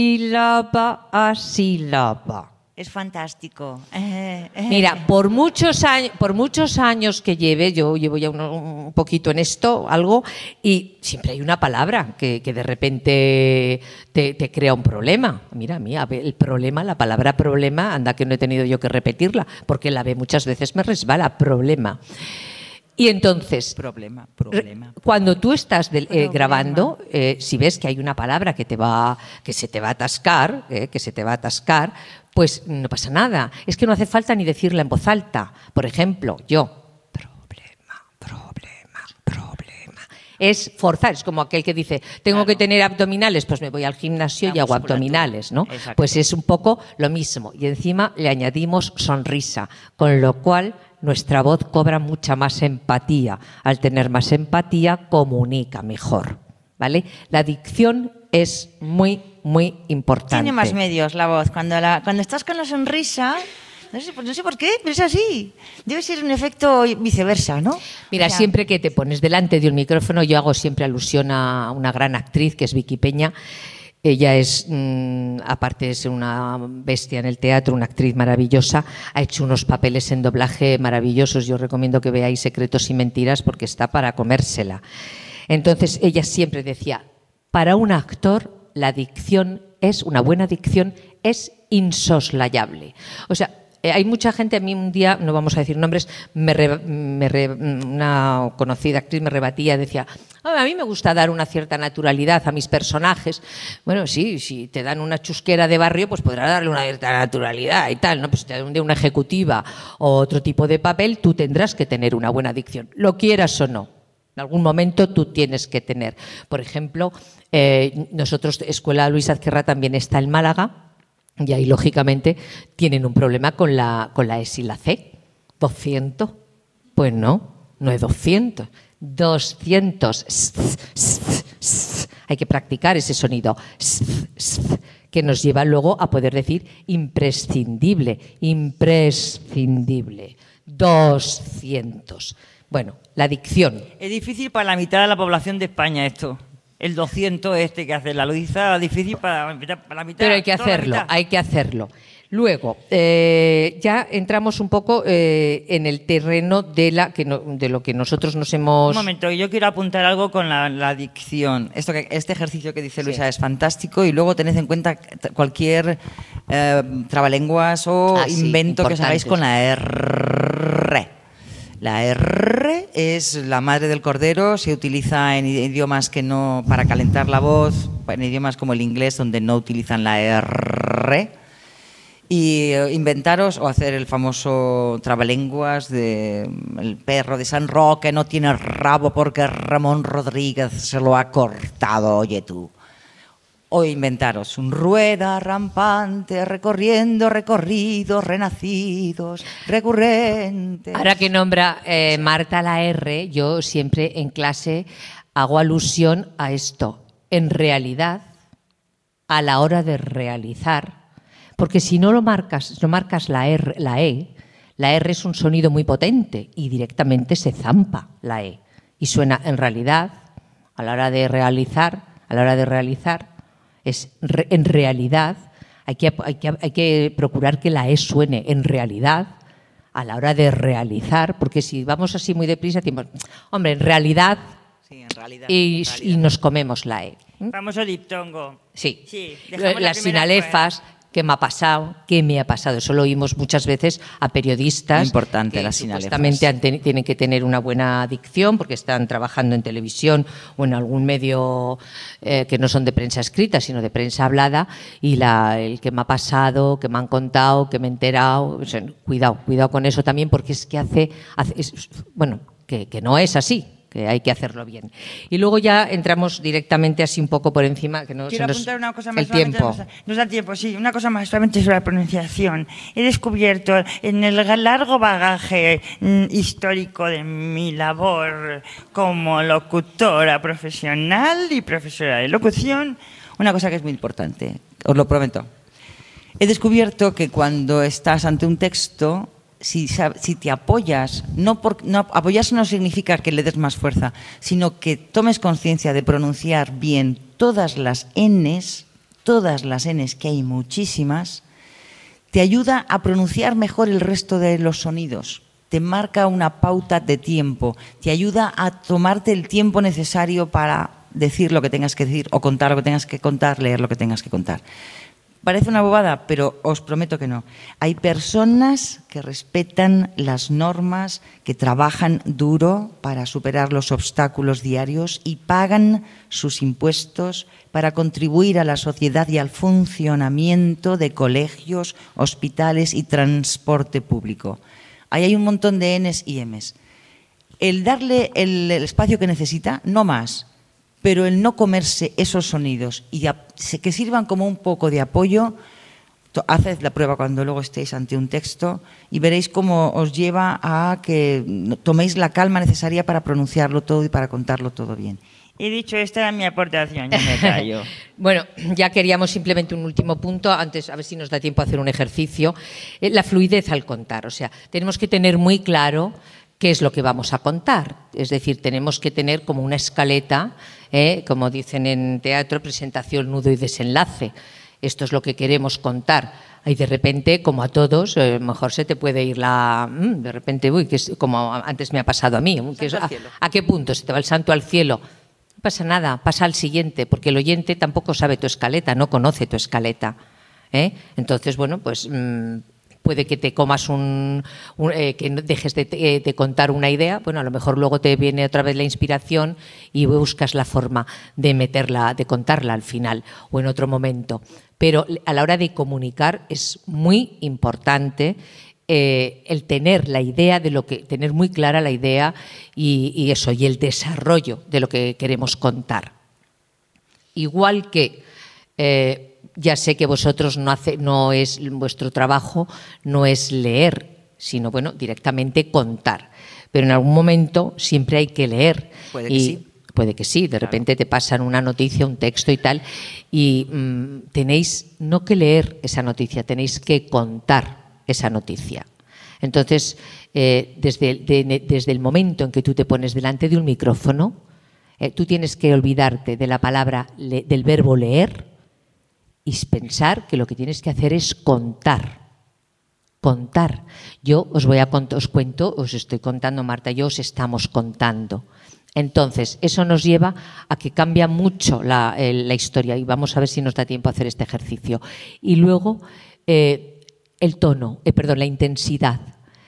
sílaba a sílaba. Es fantástico. Eh, eh. Mira, por muchos años, por muchos años que lleve, yo llevo ya un, un poquito en esto, algo, y siempre hay una palabra que, que de repente te, te crea un problema. Mira, mira, el problema, la palabra problema, anda que no he tenido yo que repetirla, porque la ve muchas veces me resbala, problema. Y entonces, Problema, problema. cuando tú estás del- eh, Problema. grabando, eh, si ves que hay una palabra que te va, que se te va a atascar, eh, que se te va a atascar, pues no pasa nada. Es que no hace falta ni decirla en voz alta. Por ejemplo, yo, problema, problema, problema. Es forzar, es como aquel que dice, tengo Claro. que tener abdominales, pues me voy al gimnasio La y hago musculatura. abdominales, ¿no? Exacto. Pues es un poco lo mismo. Y encima le añadimos sonrisa, con lo cual nuestra voz cobra mucha más empatía. Al tener más empatía, comunica mejor, ¿vale? La dicción es muy, muy importante. Tiene más medios la voz. Cuando, la, cuando estás con la sonrisa, no sé, no sé por qué, pero es así. Debe ser un efecto viceversa, ¿no? Mira, O sea, siempre que te pones delante de un micrófono, yo hago siempre alusión a una gran actriz que es Vicky Peña. Ella es, mmm, aparte de ser una bestia en el teatro, una actriz maravillosa, ha hecho unos papeles en doblaje maravillosos. Yo recomiendo que veáis Secretos y Mentiras porque está para comérsela. Entonces, ella siempre decía, para un actor la dicción es, una buena dicción es insoslayable. O sea, eh, hay mucha gente, a mí un día, no vamos a decir nombres, me re- me re- una conocida actriz me rebatía, decía, "Ah, a mí me gusta dar una cierta naturalidad a mis personajes". Bueno, sí, si te dan una chusquera de barrio, pues podrás darle una cierta naturalidad y tal, ¿no? Pues si te dan de una ejecutiva o otro tipo de papel, tú tendrás que tener una buena dicción, lo quieras o no. En algún momento tú tienes que tener. Por ejemplo, eh, nosotros, Escuela Luis Azquerra también está en Málaga, y ahí, lógicamente, tienen un problema con la, con la S y la C. ¿doscientos? Pues no, no es doscientos. doscientos. Hay que practicar ese sonido que nos lleva luego a poder decir imprescindible, imprescindible. doscientos. Bueno, la dicción. Es difícil para la mitad de la población de España esto. El doscientos este que hace la Luisa, difícil para, para la mitad. Pero hay que toda la hacerlo, mitad. hay que hacerlo. Luego, eh, ya entramos un poco eh, en el terreno de, la, que no- de lo que nosotros nos hemos... Un momento, yo quiero apuntar algo con la, la dicción. Esto que, este ejercicio que dice Luisa es fantástico y luego tened en cuenta t- cualquier eh, trabalenguas o Ah, sí, invento que os hagáis con la R. La R es la madre del cordero, se utiliza en idiomas que no, para calentar la voz, en idiomas como el inglés donde no utilizan la R. Y eh, inventaros o hacer el famoso trabalenguas de mm, el perro de San Roque no tiene rabo porque Ramón Rodríguez se lo ha cortado, oye tú. O inventaros un rueda rampante recorriendo recorridos renacidos recurrentes. Ahora que nombra eh, Marta la R, yo siempre en clase hago alusión a esto. En realidad, a la hora de realizar, porque si no lo marcas, no marcas la R, la E, la R es un sonido muy potente y directamente se zampa la E. Y suena en realidad, a la hora de realizar, a la hora de realizar, es re- en realidad, hay que, hay, que, hay que procurar que la E suene en realidad a la hora de realizar, porque si vamos así muy deprisa, decimos, hombre, en realidad, Sí, en realidad. y, en realidad. y nos comemos la E. Famoso diptongo. Sí, Sí, dejamos la las primera sinalefas, ¿qué me ha pasado? ¿Qué me ha pasado? Eso lo oímos muchas veces a periodistas. Muy importante, que las sinalefas. supuestamente han ten- tienen que tener una buena dicción porque están trabajando en televisión o en algún medio eh, que no son de prensa escrita, sino de prensa hablada. Y la, el que me ha pasado, que me han contado, que me he enterado. O sea, cuidado, cuidado con eso también porque es que hace. hace es- bueno, que, que no es así. que hay que hacerlo bien. Y luego ya entramos directamente así un poco por encima, que no Quiero se nos, apuntar una cosa más. el tiempo. Nos da, nos da tiempo, sí. Una cosa más solamente sobre la pronunciación. He descubierto en el largo bagaje mm, histórico de mi labor como locutora profesional y profesora de locución, Una cosa que es muy importante, os lo prometo. He descubierto que cuando estás ante un texto, si, si te apoyas, no, por, no apoyarse no significa que le des más fuerza, sino que tomes conciencia de pronunciar bien todas las Ns, todas las Ns, que hay muchísimas, te ayuda a pronunciar mejor el resto de los sonidos. Te marca una pauta de tiempo, te ayuda a tomarte el tiempo necesario para decir lo que tengas que decir o contar lo que tengas que contar, leer lo que tengas que contar. Parece una bobada, pero os prometo que no. Hay personas que respetan las normas, que trabajan duro para superar los obstáculos diarios y pagan sus impuestos para contribuir a la sociedad y al funcionamiento de colegios, hospitales y transporte público. Ahí hay un montón de Ns y Ms. El darle el, el espacio que necesita, no más, pero el no comerse esos sonidos y a, que sirvan como un poco de apoyo, to, haced la prueba cuando luego estéis ante un texto y veréis cómo os lleva a que toméis la calma necesaria para pronunciarlo todo y para contarlo todo bien. He dicho, esta era mi aportación, yo me callo. Bueno, ya queríamos simplemente un último punto, antes a ver si nos da tiempo a hacer un ejercicio. Eh, la fluidez al contar, o sea, tenemos que tener muy claro qué es lo que vamos a contar. Es decir, tenemos que tener como una escaleta, ¿eh? Como dicen en teatro, presentación, nudo y desenlace. Esto es lo que queremos contar. Y de repente, como a todos, eh, mejor se te puede ir la... Mmm, de repente, uy, que es como antes me ha pasado a mí. Que es, a, ¿A qué punto se te va el santo al cielo? No pasa nada, pasa al siguiente, porque el oyente tampoco sabe tu escaleta, no conoce tu escaleta, ¿eh? Entonces, bueno, pues... Mmm, puede que te comas un, un eh, que dejes de, de, de contar una idea, bueno, a lo mejor luego te viene otra vez la inspiración y buscas la forma de meterla, de contarla al final o en otro momento. Pero a la hora de comunicar es muy importante eh, el tener la idea de lo que, tener muy clara la idea y, y eso, y el desarrollo de lo que queremos contar. Igual que eh, ya sé que vosotros no hace, no es vuestro trabajo, no es leer, sino bueno, directamente contar. Pero en algún momento siempre hay que leer. Puede que y, sí. Puede que sí, de Claro. repente te pasan una noticia, un texto y tal, y mmm, tenéis no que leer esa noticia, tenéis que contar esa noticia. Entonces, eh, desde, de, desde el momento en que tú te pones delante de un micrófono, eh, tú tienes que olvidarte de la palabra, le, del verbo leer, y pensar que lo que tienes que hacer es contar. Contar. Yo os voy a cont- os cuento, os estoy contando, Marta y yo os estamos contando. Entonces, eso nos lleva a que cambia mucho la, el, la historia y vamos a ver si nos da tiempo a hacer este ejercicio. Y luego, eh, el tono, eh, perdón, la intensidad.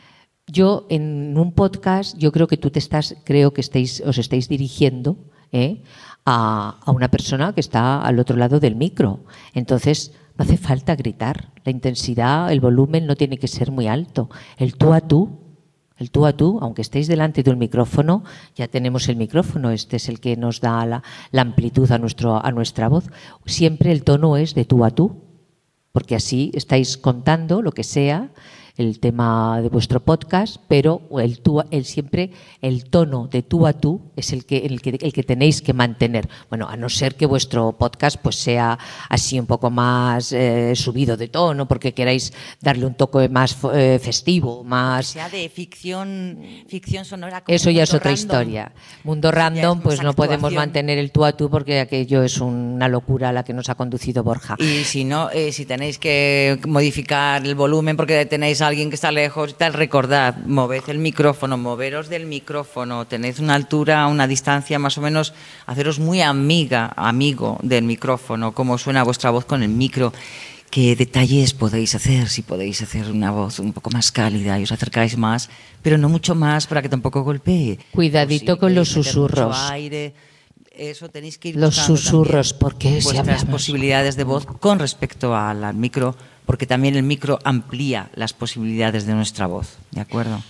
Yo en un podcast, yo creo que tú te estás, creo que estáis, os estáis dirigiendo, ¿eh? A, a una persona que está al otro lado del micro. Entonces, no hace falta gritar. La intensidad, el volumen no tiene que ser muy alto. El tú a tú, el tú a tú, aunque estéis delante de un micrófono, ya tenemos el micrófono, este es el que nos da la, la amplitud a, nuestro, a nuestra voz. Siempre el tono es de tú a tú, porque así estáis contando lo que sea, el tema de vuestro podcast, pero el, tú, el siempre el tono de tú a tú es el que, el que el que tenéis que mantener. Bueno, a no ser que vuestro podcast pues sea así un poco más eh, subido de tono, porque queráis darle un toque más eh, festivo, más... Que sea de ficción, ficción sonora. Como Eso ya es mundo otra random. historia. Mundo Eso ya random, es pues más no podemos actuación. mantener el tú a tú porque aquello es una locura a la que nos ha conducido Borja. Y si no, eh, si tenéis que modificar el volumen porque tenéis a alguien que está lejos y tal, recordad, moved el micrófono, moveros del micrófono, tenéis una altura, una distancia más o menos, haceros muy amiga, amigo del micrófono, cómo suena vuestra voz con el micro. ¿Qué detalles podéis hacer? Si podéis hacer una voz un poco más cálida y os acercáis más, pero no mucho más para que tampoco golpee. Cuidadito O si con los queréis meter mucho susurros. aire, eso tenéis que ir Los buscando susurros, también porque si vuestras hablamos- posibilidades de voz con respecto al, al micro, porque también el micro amplía las posibilidades de nuestra voz, ¿de acuerdo?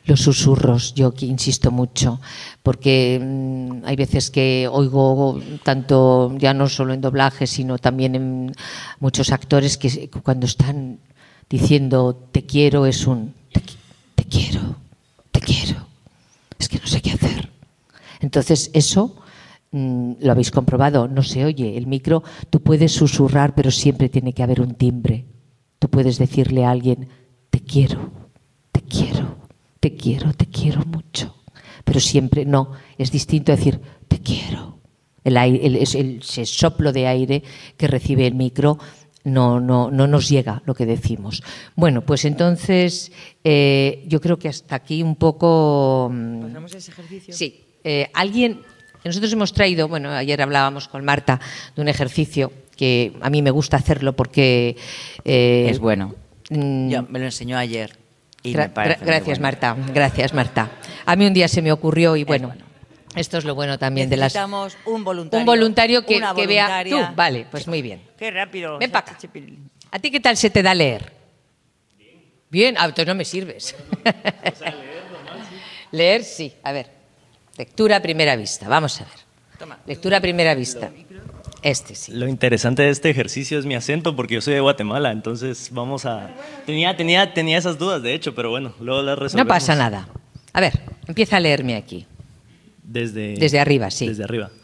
Los susurros, yo que insisto mucho, porque mmm, hay veces que oigo tanto, ya no solo en doblaje, sino también en muchos actores que cuando están diciendo te quiero es un te, te quiero, te quiero, es que no sé qué hacer. Entonces eso mmm, lo habéis comprobado, no se oye, el micro, tú puedes susurrar pero siempre tiene que haber un timbre. Tú puedes decirle a alguien te quiero, te quiero. Te quiero, te quiero mucho. Pero siempre no, es distinto decir te quiero. El, aire, el, el, ese soplo de aire que recibe el micro no, no, no nos llega lo que decimos. Bueno, pues entonces eh, yo creo que hasta aquí un poco... ¿Pasamos ese ejercicio? Sí. Eh, alguien... Nosotros hemos traído, bueno, ayer hablábamos con Marta de un ejercicio que a mí me gusta hacerlo porque... Eh, es bueno. Mmm, Yo me lo enseñó ayer. Y gra gra gracias, bueno. Marta. Gracias, Marta. A mí un día se me ocurrió y bueno, bueno. esto es lo bueno también de las... Necesitamos un voluntario. Un voluntario que, una que vea... voluntaria. Tú, vale, pues muy bien. Qué rápido. Ven para acá. ¿A ti qué tal se te da leer? Bien. Bien, ah, entonces no me sirves. O sea, leer, normal, sí. Leer, sí. A ver, lectura a primera vista. Vamos a ver. Toma. Lectura a primera vista. Este sí. Lo interesante de este ejercicio es mi acento, porque yo soy de Guatemala, entonces vamos a... Tenía, tenía, tenía esas dudas, de hecho, pero bueno, luego las resolvemos. No pasa nada. A ver, empieza a leerme aquí. Desde, desde arriba, sí. Desde arriba.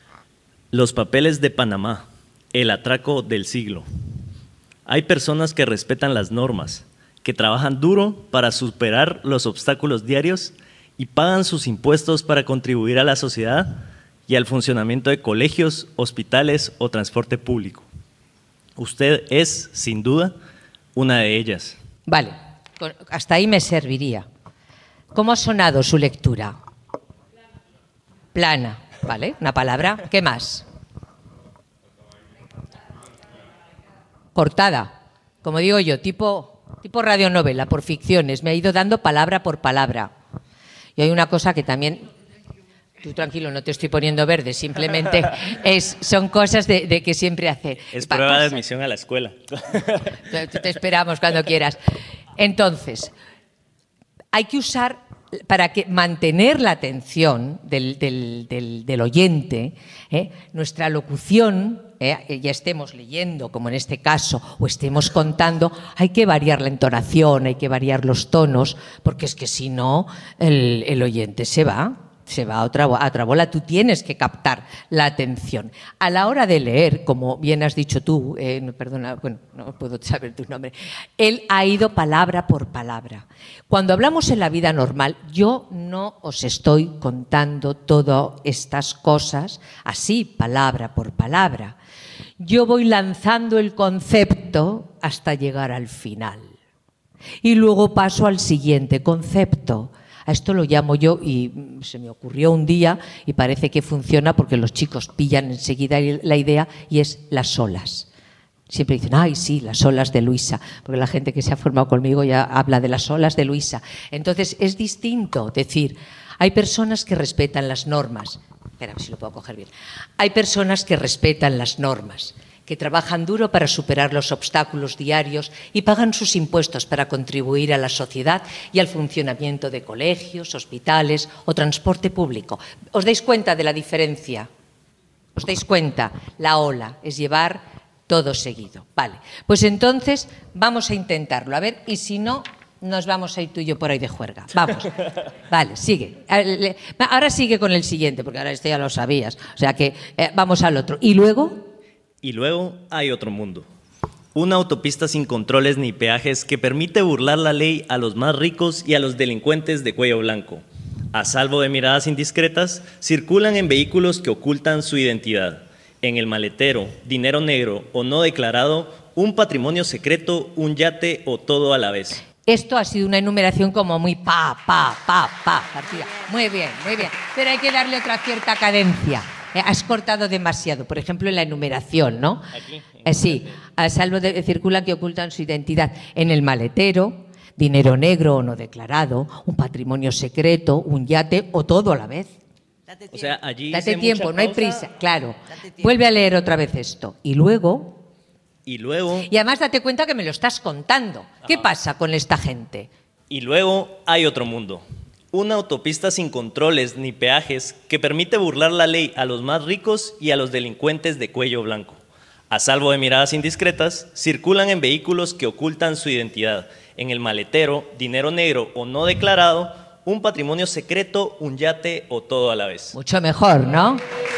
Los papeles de Panamá, el atraco del siglo. Hay personas que respetan las normas, que trabajan duro para superar los obstáculos diarios y pagan sus impuestos para contribuir a la sociedad y al funcionamiento de colegios, hospitales o transporte público. Usted es, sin duda, una de ellas. Vale, hasta ahí me serviría. ¿Cómo ha sonado su lectura? Plana, ¿vale? Una palabra. ¿Qué más? Cortada. Como digo yo, tipo, tipo radionovela, por ficciones. Me ha ido dando palabra por palabra. Y hay una cosa que también... Tú tranquilo, no te estoy poniendo verde, simplemente es, son cosas de, de que siempre hace. Es prueba de admisión a la escuela. Te esperamos cuando quieras. Entonces, hay que usar, para que mantener la atención del, del, del, del oyente, ¿eh? nuestra locución, ¿eh? ya estemos leyendo, como en este caso, o estemos contando, hay que variar la entonación, hay que variar los tonos, porque es que si no, el, el oyente se va. Se va a otra, a otra bola, tú tienes que captar la atención. A la hora de leer, como bien has dicho tú, eh, no, perdona, bueno, no puedo saber tu nombre, él ha ido palabra por palabra. Cuando hablamos en la vida normal, yo no os estoy contando todas estas cosas así, palabra por palabra. Yo voy lanzando el concepto hasta llegar al final. Y luego paso al siguiente concepto. A esto lo llamo yo, y se me ocurrió un día, y parece que funciona porque los chicos pillan enseguida la idea, y es las olas. Siempre dicen, ay, sí, las olas de Luisa, porque la gente que se ha formado conmigo ya habla de las olas de Luisa. Entonces, es distinto decir, hay personas que respetan las normas. Espera, a ver si lo puedo coger bien. Hay personas que respetan las normas, que trabajan duro para superar los obstáculos diarios y pagan sus impuestos para contribuir a la sociedad y al funcionamiento de colegios, hospitales o transporte público. ¿Os dais cuenta de la diferencia? ¿Os dais cuenta? La ola es llevar todo seguido. Vale, pues entonces vamos a intentarlo. A ver, y si no, nos vamos a ir tú y yo por ahí de juerga. Vamos. Vale, sigue. Ahora sigue con el siguiente, porque ahora este ya lo sabías. O sea que eh, vamos al otro. ¿Y luego? Y luego hay otro mundo. Una autopista sin controles ni peajes que permite burlar la ley a los más ricos y a los delincuentes de cuello blanco. A salvo de miradas indiscretas, circulan en vehículos que ocultan su identidad. En el maletero, dinero negro o no declarado, un patrimonio secreto, un yate o todo a la vez. Esto ha sido una enumeración como muy pa, pa, pa, pa, partida. Muy bien, muy bien. Pero hay que darle otra cierta cadencia. Eh, has cortado demasiado, por ejemplo, en la enumeración, ¿no? Aquí, eh, sí, a salvo de circulan que ocultan su identidad en el maletero, dinero negro o no declarado, un patrimonio secreto, un yate o todo a la vez. Date tiempo, o sea, allí Date tiempo no hay prisa, claro. Vuelve a leer otra vez esto. Y luego... Y luego... Y además date cuenta que me lo estás contando. ¿Qué Ajá. pasa con esta gente? Y luego hay otro mundo. Una autopista sin controles ni peajes que permite burlar la ley a los más ricos y a los delincuentes de cuello blanco. A salvo de miradas indiscretas, circulan en vehículos que ocultan su identidad. En el maletero, dinero negro o no declarado, un patrimonio secreto, un yate o todo a la vez. Mucho mejor, ¿no?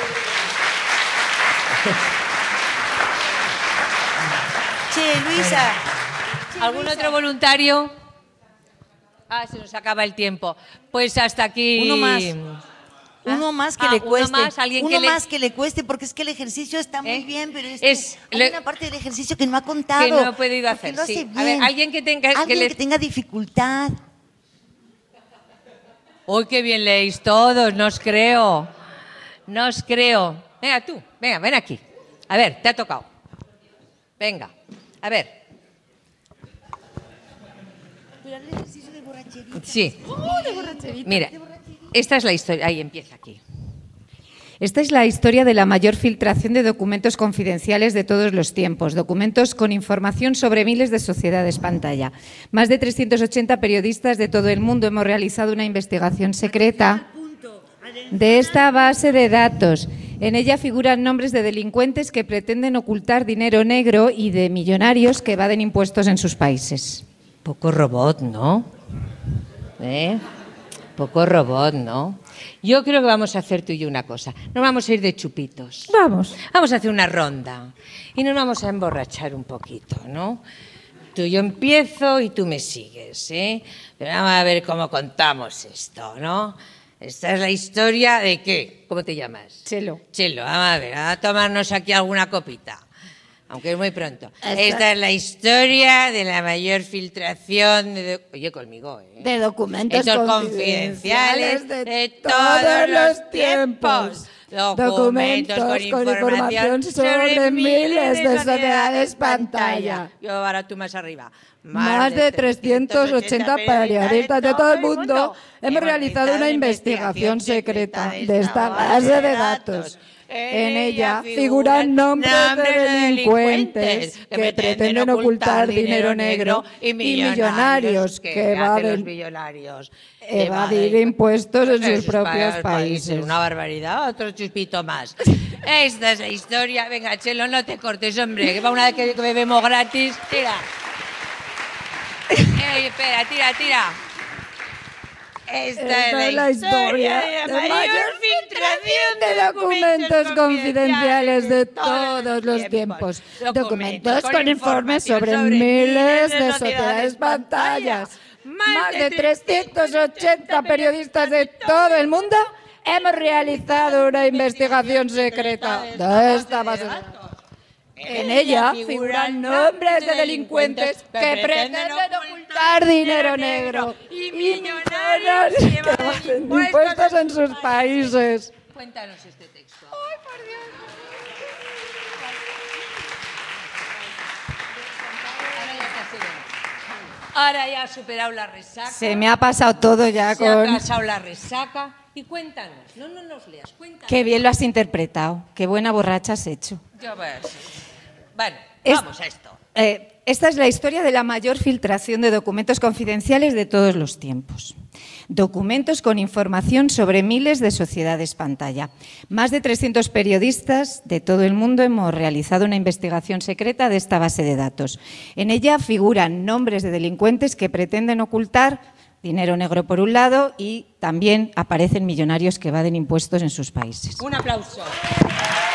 Che, Luisa. ¿Algún otro voluntario? Ah, se nos acaba el tiempo. Pues hasta aquí. Uno más. Ah, Uno más que ah, le uno cueste. más, alguien uno que le- más que le cueste, porque es que el ejercicio está muy ¿Eh? bien, pero es, Es- que hay le- una parte del ejercicio que no ha contado. Que no ha podido porque hacer, lo hace sí. bien. A ver, alguien que tenga- que Alguien le- que tenga dificultad. Uy, qué bien leéis todos, no os creo. No os creo. Venga tú, venga, ven aquí. A ver, te ha tocado. Venga, a ver. Sí. Mira, esta es la historia. Ahí empieza aquí. Esta es la historia de la mayor filtración de documentos confidenciales de todos los tiempos, documentos con información sobre miles de sociedades pantalla. Más de trescientos ochenta periodistas de todo el mundo hemos realizado una investigación secreta de esta base de datos. En ella figuran nombres de delincuentes que pretenden ocultar dinero negro y de millonarios que evaden impuestos en sus países. Poco robot, ¿no? ¿Eh? Poco robot, ¿no? Yo creo que vamos a hacer tú y yo una cosa. Nos vamos a ir de chupitos. Vamos. Vamos a hacer una ronda y nos vamos a emborrachar un poquito, ¿no? Tú yo empiezo y tú me sigues, ¿eh? Pero vamos a ver cómo contamos esto, ¿no? Esta es la historia de ¿qué? ¿Cómo te llamas? Chelo. Chelo, vamos a ver, a tomarnos aquí alguna copita. Aunque es muy pronto. Esta es la historia de la mayor filtración de... do- Oye, conmigo, ¿eh? De documentos Hechos confidenciales confidenciales de de todos todos los los tiempos. Documentos con información sobre miles de sociedades pantalla. Yo ahora tú más arriba. Más de trescientos ochenta periodistas de todo el mundo hemos realizado una investigación secreta de esta base de datos. En ella figuran nombres de delincuentes que pretenden ocultar dinero negro y millonarios que evaden millonarios evadir impuestos en sus propios países. Una barbaridad, otro chuspito más. Esta es la historia. Venga, Chelo, no te cortes, hombre, que va una vez que bebemos gratis. Tira. Ey, espera, tira, tira. Esta, Esta es la historia de de mayor filtración de documentos confidenciales de todos los tiempos. Documentos con informes sobre miles de sociedades pantallas. Más de trescientos ochenta periodistas de todo el mundo hemos realizado una investigación secreta de esta base de datos. En ella figuran nombres de delincuentes que pretenden ocultar dinero negro y millonarios que evaden impuestos en sus países. Cuéntanos este texto. Ahora ya está sereno. Ahora ya ha superado la resaca. Se me ha pasado todo ya Se ha con... pasado la resaca. Y cuéntanos, no, no nos leas, cuéntanos. Qué bien lo has interpretado, qué buena borracha has hecho. Ya ves. Bueno, Es- vamos a esto. Eh, esta es la historia de la mayor filtración de documentos confidenciales de todos los tiempos. Documentos con información sobre miles de sociedades pantalla. Más de trescientos periodistas de todo el mundo hemos realizado una investigación secreta de esta base de datos. En ella figuran nombres de delincuentes que pretenden ocultar dinero negro por un lado y también aparecen millonarios que evaden impuestos en sus países. Un aplauso.